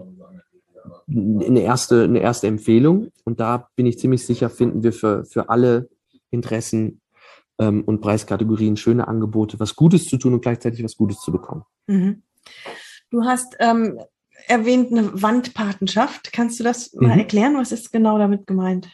eine erste, eine erste Empfehlung, und da bin ich ziemlich sicher, finden wir für, für alle Interessen und Preiskategorien schöne Angebote, was Gutes zu tun und gleichzeitig was Gutes zu bekommen. Mhm. Du hast ähm, erwähnt eine Wandpatenschaft. Kannst du das mal mhm. erklären? Was ist genau damit gemeint?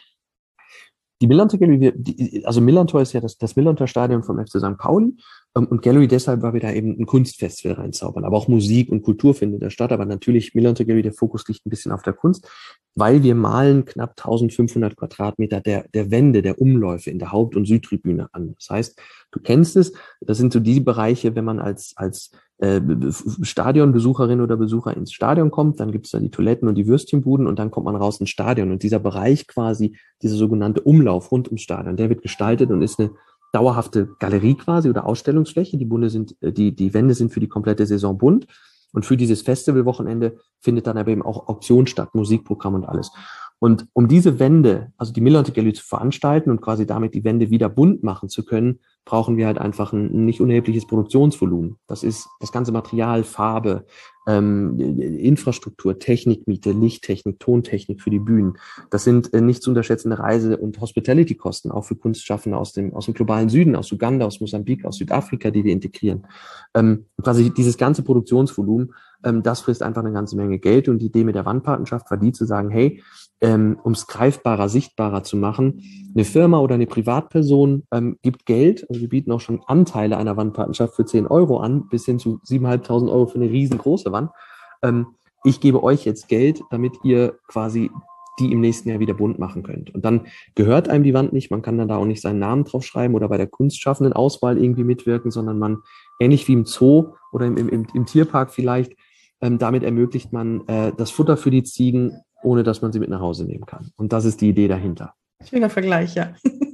Die Millantor Gallery, die, also Millantor ist ja das, das Millantor Stadion vom F C Sankt Pauli, ähm, und Gallery deshalb, weil wir da eben ein Kunstfestival reinzaubern, aber auch Musik und Kultur findet da statt, aber natürlich Millantor Gallery, der Fokus liegt ein bisschen auf der Kunst, weil wir malen knapp eintausendfünfhundert Quadratmeter der, der Wände, der Umläufe in der Haupt- und Südtribüne an. Das heißt, du kennst es, das sind so die Bereiche, wenn man als, als äh, Stadionbesucherin oder Besucher ins Stadion kommt, dann gibt es da die Toiletten und die Würstchenbuden, und dann kommt man raus ins Stadion, und dieser Bereich quasi, dieser sogenannte Umlauf rund ums Stadion, der wird gestaltet und ist eine dauerhafte Galerie quasi oder Ausstellungsfläche. Die Bunde sind, die, die Wände sind für die komplette Saison bunt. Und für dieses Festivalwochenende findet dann aber eben auch Auktion statt, Musikprogramm und alles. Und um diese Wände, also die Millantor Gallery zu veranstalten und quasi damit die Wände wieder bunt machen zu können, brauchen wir halt einfach ein, ein nicht unerhebliches Produktionsvolumen. Das ist das ganze Material, Farbe, ähm, Infrastruktur, Technikmiete, Lichttechnik, Tontechnik für die Bühnen. Das sind äh, nicht zu unterschätzende Reise- und Hospitality-Kosten, auch für Kunstschaffende aus dem, aus dem globalen Süden, aus Uganda, aus Mosambik, aus Südafrika, die wir integrieren. Ähm, quasi dieses ganze Produktionsvolumen, ähm, das frisst einfach eine ganze Menge Geld. Und die Idee mit der Wandpartnerschaft war die zu sagen, hey, ähm, um es greifbarer, sichtbarer zu machen, eine Firma oder eine Privatperson ähm, gibt Geld, also wir bieten auch schon Anteile einer Wandpartnerschaft für zehn Euro an, bis hin zu siebentausendfünfhundert Euro für eine riesengroße Wand. Ähm, ich gebe euch jetzt Geld, damit ihr quasi die im nächsten Jahr wieder bunt machen könnt. Und dann gehört einem die Wand nicht, man kann dann da auch nicht seinen Namen draufschreiben oder bei der kunstschaffenden Auswahl irgendwie mitwirken, sondern man, ähnlich wie im Zoo oder im, im, im Tierpark vielleicht, ähm, damit ermöglicht man äh, das Futter für die Ziegen, ohne dass man sie mit nach Hause nehmen kann. Und das ist die Idee dahinter. Schöner Vergleich, ja.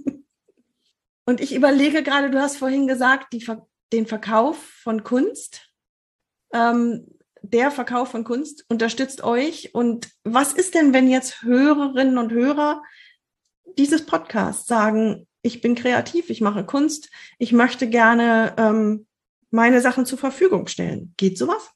Und ich überlege gerade, du hast vorhin gesagt, die, den Verkauf von Kunst, ähm, der Verkauf von Kunst unterstützt euch. Und was ist denn, wenn jetzt Hörerinnen und Hörer dieses Podcasts sagen, ich bin kreativ, ich mache Kunst, ich möchte gerne ähm, meine Sachen zur Verfügung stellen? Geht sowas?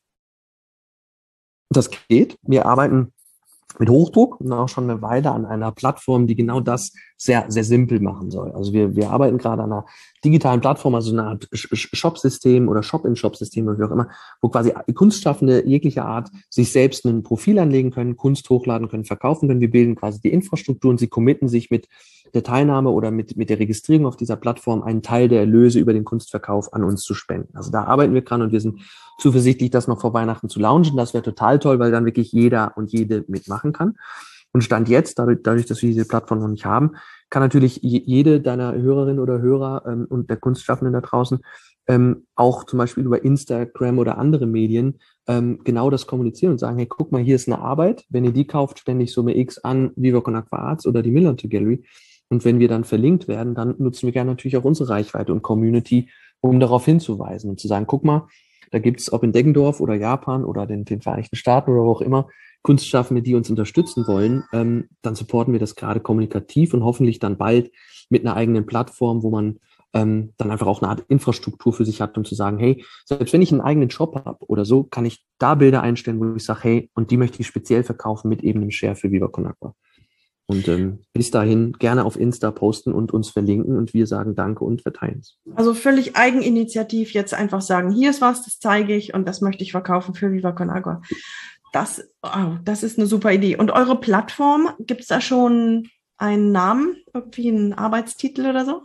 Das geht. Wir arbeiten mit Hochdruck und auch schon eine Weile an einer Plattform, die genau das sehr, sehr simpel machen soll. Also wir, wir arbeiten gerade an einer digitalen Plattform, also eine Art Shop-System oder Shop-in-Shop-System oder wie auch immer, wo quasi Kunstschaffende jeglicher Art sich selbst ein Profil anlegen können, Kunst hochladen können, verkaufen können. Wir bilden quasi die Infrastruktur und sie committen sich mit der Teilnahme oder mit, mit der Registrierung auf dieser Plattform einen Teil der Erlöse über den Kunstverkauf an uns zu spenden. Also da arbeiten wir dran und wir sind zuversichtlich, das noch vor Weihnachten zu launchen. Das wäre total toll, weil dann wirklich jeder und jede mitmachen kann. Und Stand jetzt, dadurch, dadurch, dass wir diese Plattform noch nicht haben, kann natürlich jede deiner Hörerinnen oder Hörer ähm, und der Kunstschaffenden da draußen ähm, auch zum Beispiel über Instagram oder andere Medien ähm, genau das kommunizieren und sagen, hey, guck mal, hier ist eine Arbeit. Wenn ihr die kauft, stände ich Summe X an Viva Con Agua Arts oder die Millantor Gallery. Und wenn wir dann verlinkt werden, dann nutzen wir gerne natürlich auch unsere Reichweite und Community, um darauf hinzuweisen und zu sagen, guck mal, da gibt es, ob in Deggendorf oder Japan oder den, den Vereinigten Staaten oder wo auch immer, Kunstschaffende, die uns unterstützen wollen, ähm, dann supporten wir das gerade kommunikativ und hoffentlich dann bald mit einer eigenen Plattform, wo man ähm, dann einfach auch eine Art Infrastruktur für sich hat, um zu sagen, hey, selbst wenn ich einen eigenen Shop habe oder so, kann ich da Bilder einstellen, wo ich sage, hey, und die möchte ich speziell verkaufen mit eben einem Share für Viva Con Agua. Und ähm, bis dahin gerne auf Insta posten und uns verlinken und wir sagen Danke und verteilen es. Also völlig eigeninitiativ jetzt einfach sagen, hier ist was, das zeige ich und das möchte ich verkaufen für Viva Con Agua. Das, oh, das ist eine super Idee. Und eure Plattform, gibt es da schon einen Namen, irgendwie einen Arbeitstitel oder so?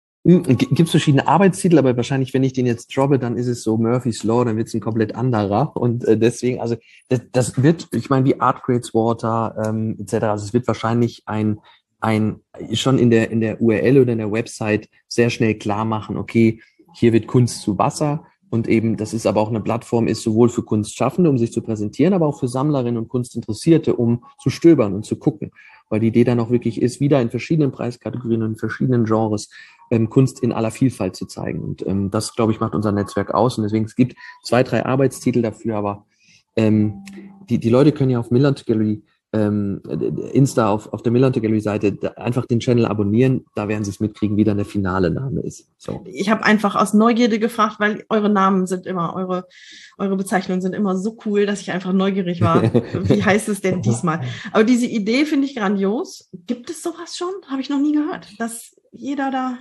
Gibt es verschiedene Arbeitstitel, aber wahrscheinlich, wenn ich den jetzt droppe, dann ist es so Murphy's Law, dann wird es ein komplett anderer. Und äh, deswegen, also das, das wird, ich meine, wie Art Creates Water ähm, et cetera. Also es wird wahrscheinlich ein ein schon in der in der U R L oder in der Website sehr schnell klar machen, okay, hier wird Kunst zu Wasser. Und eben, das ist aber auch eine Plattform, ist sowohl für Kunstschaffende, um sich zu präsentieren, aber auch für Sammlerinnen und Kunstinteressierte, um zu stöbern und zu gucken. Weil die Idee dann auch wirklich ist, wieder in verschiedenen Preiskategorien und in verschiedenen Genres ähm, Kunst in aller Vielfalt zu zeigen. Und ähm, das, glaube ich, macht unser Netzwerk aus. Und deswegen, es gibt zwei, drei Arbeitstitel dafür, aber ähm, die, die Leute können ja auf Millantor Gallery ähm, Insta auf, auf der Millantor Gallery Seite einfach den Channel abonnieren, da werden sie es mitkriegen, wie dann der finale Name ist. So. Ich habe einfach aus Neugierde gefragt, weil eure Namen sind immer, eure, eure Bezeichnungen sind immer so cool, dass ich einfach neugierig war. Wie heißt es denn diesmal? Aber diese Idee finde ich grandios. Gibt es sowas schon? Habe ich noch nie gehört, dass jeder da...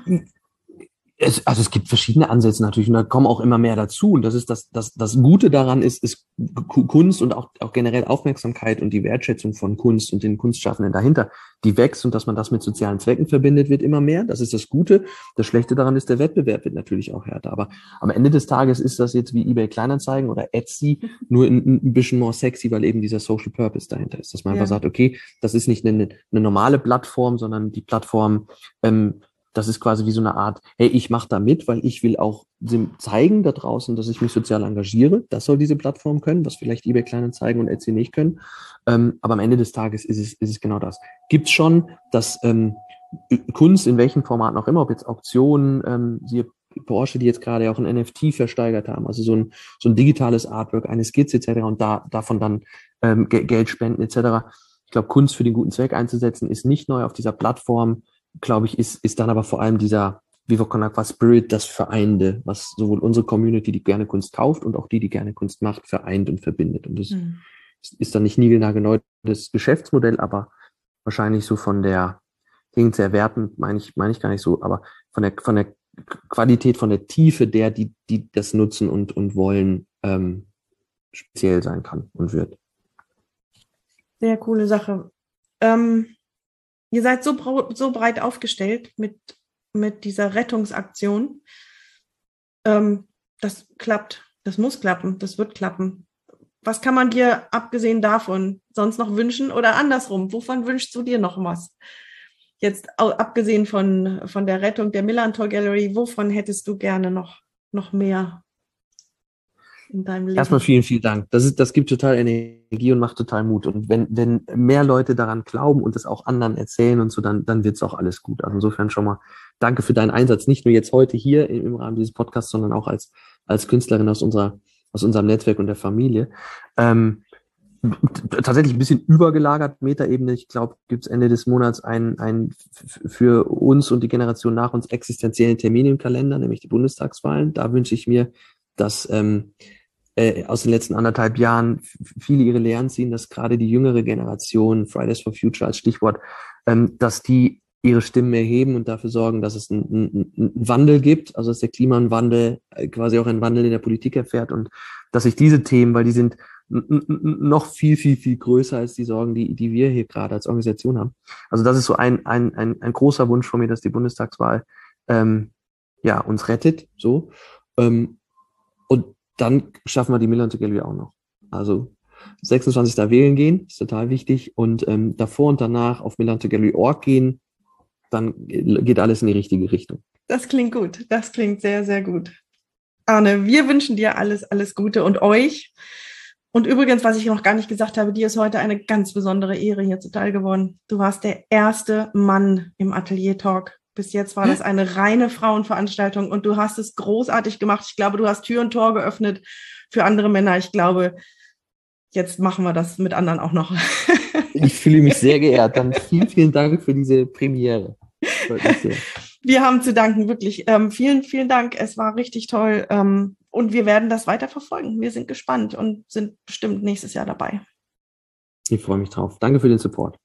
Es, also es gibt verschiedene Ansätze natürlich und da kommen auch immer mehr dazu und das ist das, das, das Gute daran ist, ist Kunst und auch, auch generell Aufmerksamkeit und die Wertschätzung von Kunst und den Kunstschaffenden dahinter, die wächst und dass man das mit sozialen Zwecken verbindet, wird immer mehr. Das ist das Gute. Das Schlechte daran ist, der Wettbewerb wird natürlich auch härter. Aber am Ende des Tages ist das jetzt wie eBay Kleinanzeigen oder Etsy nur ein, ein bisschen more sexy, weil eben dieser Social Purpose dahinter ist. Dass man ja. einfach sagt, okay, das ist nicht eine, eine normale Plattform, sondern die Plattform, ähm, das ist quasi wie so eine Art, hey, ich mache da mit, weil ich will auch zeigen da draußen, dass ich mich sozial engagiere. Das soll diese Plattform können, was vielleicht eBay Kleinanzeigen und Etsy nicht können. Ähm, aber am Ende des Tages ist es, ist es genau das. Gibt's schon, dass ähm, Kunst in welchem Format noch immer, ob jetzt Auktionen, ähm, siehe Porsche, die jetzt gerade auch ein N F T versteigert haben, also so ein, so ein digitales Artwork, eine Skizze et cetera und da davon dann ähm, Geld spenden et cetera. glaube, Kunst für den guten Zweck einzusetzen, ist nicht neu auf dieser Plattform, glaube ich, ist, ist dann aber vor allem dieser Viva Con Agua Spirit, das Vereinende, was sowohl unsere Community, die gerne Kunst kauft und auch die, die gerne Kunst macht, vereint und verbindet. Und das mhm. ist, ist dann nicht niegelnagelneu das Geschäftsmodell, aber wahrscheinlich so von der, klingt sehr wertend, meine ich, meine ich gar nicht so, aber von der, von der Qualität, von der Tiefe der, die, die das nutzen und, und wollen, ähm, speziell sein kann und wird. Sehr coole Sache. Ähm, ihr seid so, so breit aufgestellt mit, mit dieser Rettungsaktion. Ähm, das klappt, das muss klappen, das wird klappen. Was kann man dir abgesehen davon sonst noch wünschen oder andersrum? Wovon wünschst du dir noch was? Jetzt abgesehen von, von der Rettung der Millantor Gallery, wovon hättest du gerne noch, noch mehr in deinem Leben? Erstmal vielen, vielen Dank. Das ist, das gibt total Energie und macht total Mut. Und wenn, wenn mehr Leute daran glauben und es auch anderen erzählen und so, dann, dann wird es auch alles gut. Also insofern schon mal danke für deinen Einsatz. Nicht nur jetzt heute hier im, im Rahmen dieses Podcasts, sondern auch als, als Künstlerin aus unserer, aus unserem Netzwerk und der Familie. Ähm, tatsächlich ein bisschen übergelagert, Metaebene. Ich glaube, gibt es Ende des Monats einen, einen für uns und die Generation nach uns existenziellen Termin im Kalender, nämlich die Bundestagswahlen. Da wünsche ich mir, dass ähm, äh, aus den letzten anderthalb Jahren viele ihre Lehren ziehen, dass gerade die jüngere Generation, Fridays for Future als Stichwort, ähm, dass die ihre Stimmen erheben und dafür sorgen, dass es einen, einen, einen Wandel gibt, also dass der Klimawandel äh, quasi auch einen Wandel in der Politik erfährt und dass sich diese Themen, weil die sind noch viel, viel, viel größer als die Sorgen, die, die wir hier gerade als Organisation haben. Also das ist so ein, ein, ein, ein großer Wunsch von mir, dass die Bundestagswahl ähm, ja, uns rettet. So. Ähm, und dann schaffen wir die Millantor Gallery auch noch. Also sechsundzwanzigsten wählen gehen, ist total wichtig. Und ähm, davor und danach auf millantor gallery punkt org gehen, dann geht alles in die richtige Richtung. Das klingt gut. Das klingt sehr, sehr gut. Arne, wir wünschen dir alles, alles Gute und euch. Und übrigens, was ich noch gar nicht gesagt habe, dir ist heute eine ganz besondere Ehre hier zuteil geworden. Du warst der erste Mann im Atelier-Talk. Bis jetzt war das eine reine Frauenveranstaltung und du hast es großartig gemacht. Ich glaube, du hast Tür und Tor geöffnet für andere Männer. Ich glaube, jetzt machen wir das mit anderen auch noch. Ich fühle mich sehr geehrt. Dann vielen, vielen Dank für diese Premiere. Freut mich sehr. Wir haben zu danken, wirklich. Ähm, vielen, vielen Dank. Es war richtig toll. Ähm, und wir werden das weiter verfolgen. Wir sind gespannt und sind bestimmt nächstes Jahr dabei. Ich freue mich drauf. Danke für den Support.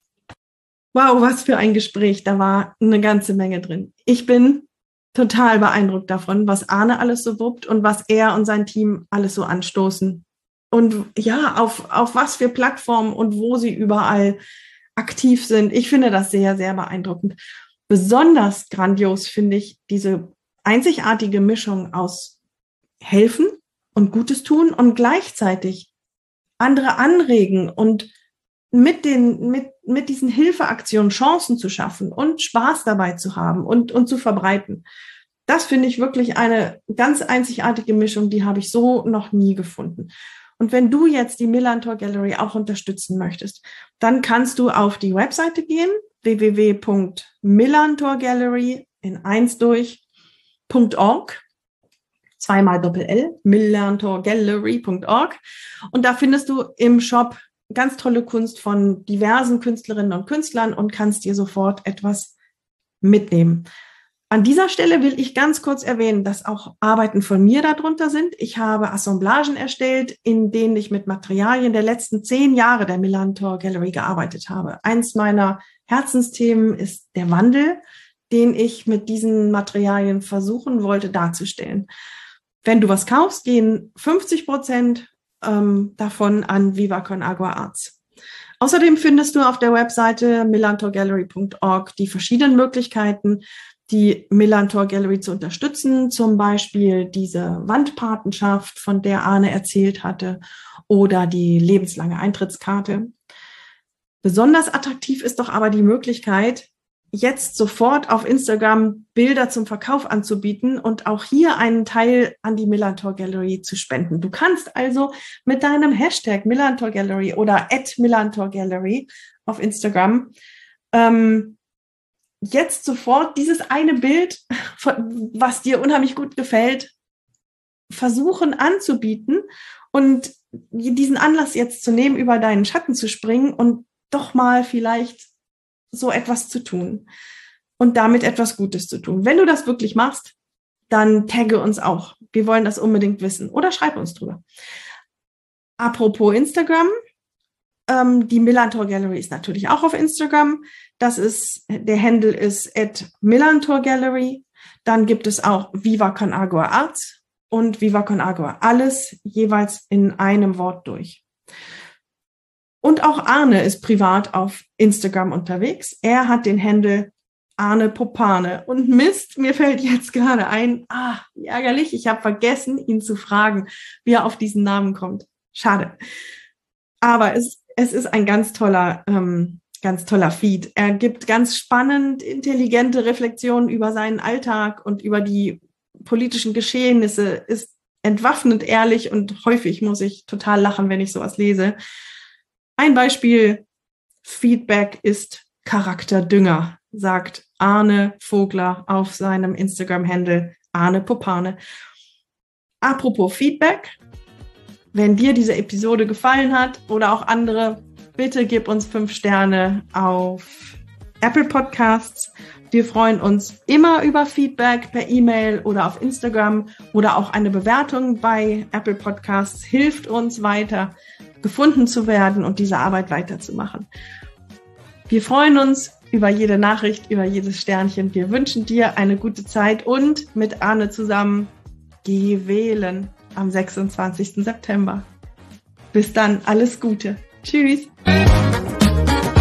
Wow, was für ein Gespräch. Da war eine ganze Menge drin. Ich bin total beeindruckt davon, was Arne alles so wuppt und was er und sein Team alles so anstoßen. Und ja, auf, auf was für Plattformen und wo sie überall aktiv sind. Ich finde das sehr, sehr beeindruckend. Besonders grandios finde ich diese einzigartige Mischung aus helfen und Gutes tun und gleichzeitig andere anregen und mit den, mit, mit diesen Hilfeaktionen Chancen zu schaffen und Spaß dabei zu haben und, und zu verbreiten. Das finde ich wirklich eine ganz einzigartige Mischung, die habe ich so noch nie gefunden. Und wenn du jetzt die Millantor Gallery auch unterstützen möchtest, dann kannst du auf die Webseite gehen, w w w punkt millantorgallery in eins durch .org, zweimal Doppel-L, millantorgallery punkt org. Und da findest du im Shop ganz tolle Kunst von diversen Künstlerinnen und Künstlern und kannst dir sofort etwas mitnehmen. An dieser Stelle will ich ganz kurz erwähnen, dass auch Arbeiten von mir darunter sind. Ich habe Assemblagen erstellt, in denen ich mit Materialien der letzten zehn Jahre der Millantor Gallery gearbeitet habe. Eins meiner Herzensthemen ist der Wandel, den ich mit diesen Materialien versuchen wollte darzustellen. Wenn du was kaufst, gehen fünfzig Prozent ähm, davon an Viva Con Agua Arts. Außerdem findest du auf der Webseite millantorgallery punkt org die verschiedenen Möglichkeiten, die Millantor Gallery zu unterstützen, zum Beispiel diese Wandpatenschaft, von der Arne erzählt hatte, oder die lebenslange Eintrittskarte. Besonders attraktiv ist doch aber die Möglichkeit, jetzt sofort auf Instagram Bilder zum Verkauf anzubieten und auch hier einen Teil an die Millantor Gallery zu spenden. Du kannst also mit deinem Hashtag Millantor Gallery oder at Millantor Gallery auf Instagram ähm, jetzt sofort dieses eine Bild, was dir unheimlich gut gefällt, versuchen anzubieten und diesen Anlass jetzt zu nehmen, über deinen Schatten zu springen und doch mal vielleicht so etwas zu tun und damit etwas Gutes zu tun. Wenn du das wirklich machst, dann tagge uns auch. Wir wollen das unbedingt wissen oder schreib uns drüber. Apropos Instagram, ähm, die Millantor Gallery ist natürlich auch auf Instagram. Das ist, der Handle ist at Millantor Gallery. Dann gibt es auch Viva Con Agua Arts und Viva Con Agua. Alles jeweils in einem Wort durch. Und auch Arne ist privat auf Instagram unterwegs. Er hat den Handle Arne Popane. Und Mist, mir fällt jetzt gerade ein, ah, wie ärgerlich, ich habe vergessen, ihn zu fragen, wie er auf diesen Namen kommt. Schade. Aber es, es ist ein ganz toller, ähm, ganz toller Feed. Er gibt ganz spannend, intelligente Reflexionen über seinen Alltag und über die politischen Geschehnisse, ist entwaffnend ehrlich und häufig muss ich total lachen, wenn ich sowas lese. Ein Beispiel, Feedback ist Charakterdünger, sagt Arne Vogler auf seinem Instagram-Handle Arne Popane. Apropos Feedback, wenn dir diese Episode gefallen hat oder auch andere, bitte gib uns fünf Sterne auf Apple Podcasts. Wir freuen uns immer über Feedback per E-Mail oder auf Instagram oder auch eine Bewertung bei Apple Podcasts hilft uns weiter gefunden zu werden und diese Arbeit weiterzumachen. Wir freuen uns über jede Nachricht, über jedes Sternchen. Wir wünschen dir eine gute Zeit und mit Arne zusammen geh wählen am sechsundzwanzigsten September. Bis dann, alles Gute. Tschüss.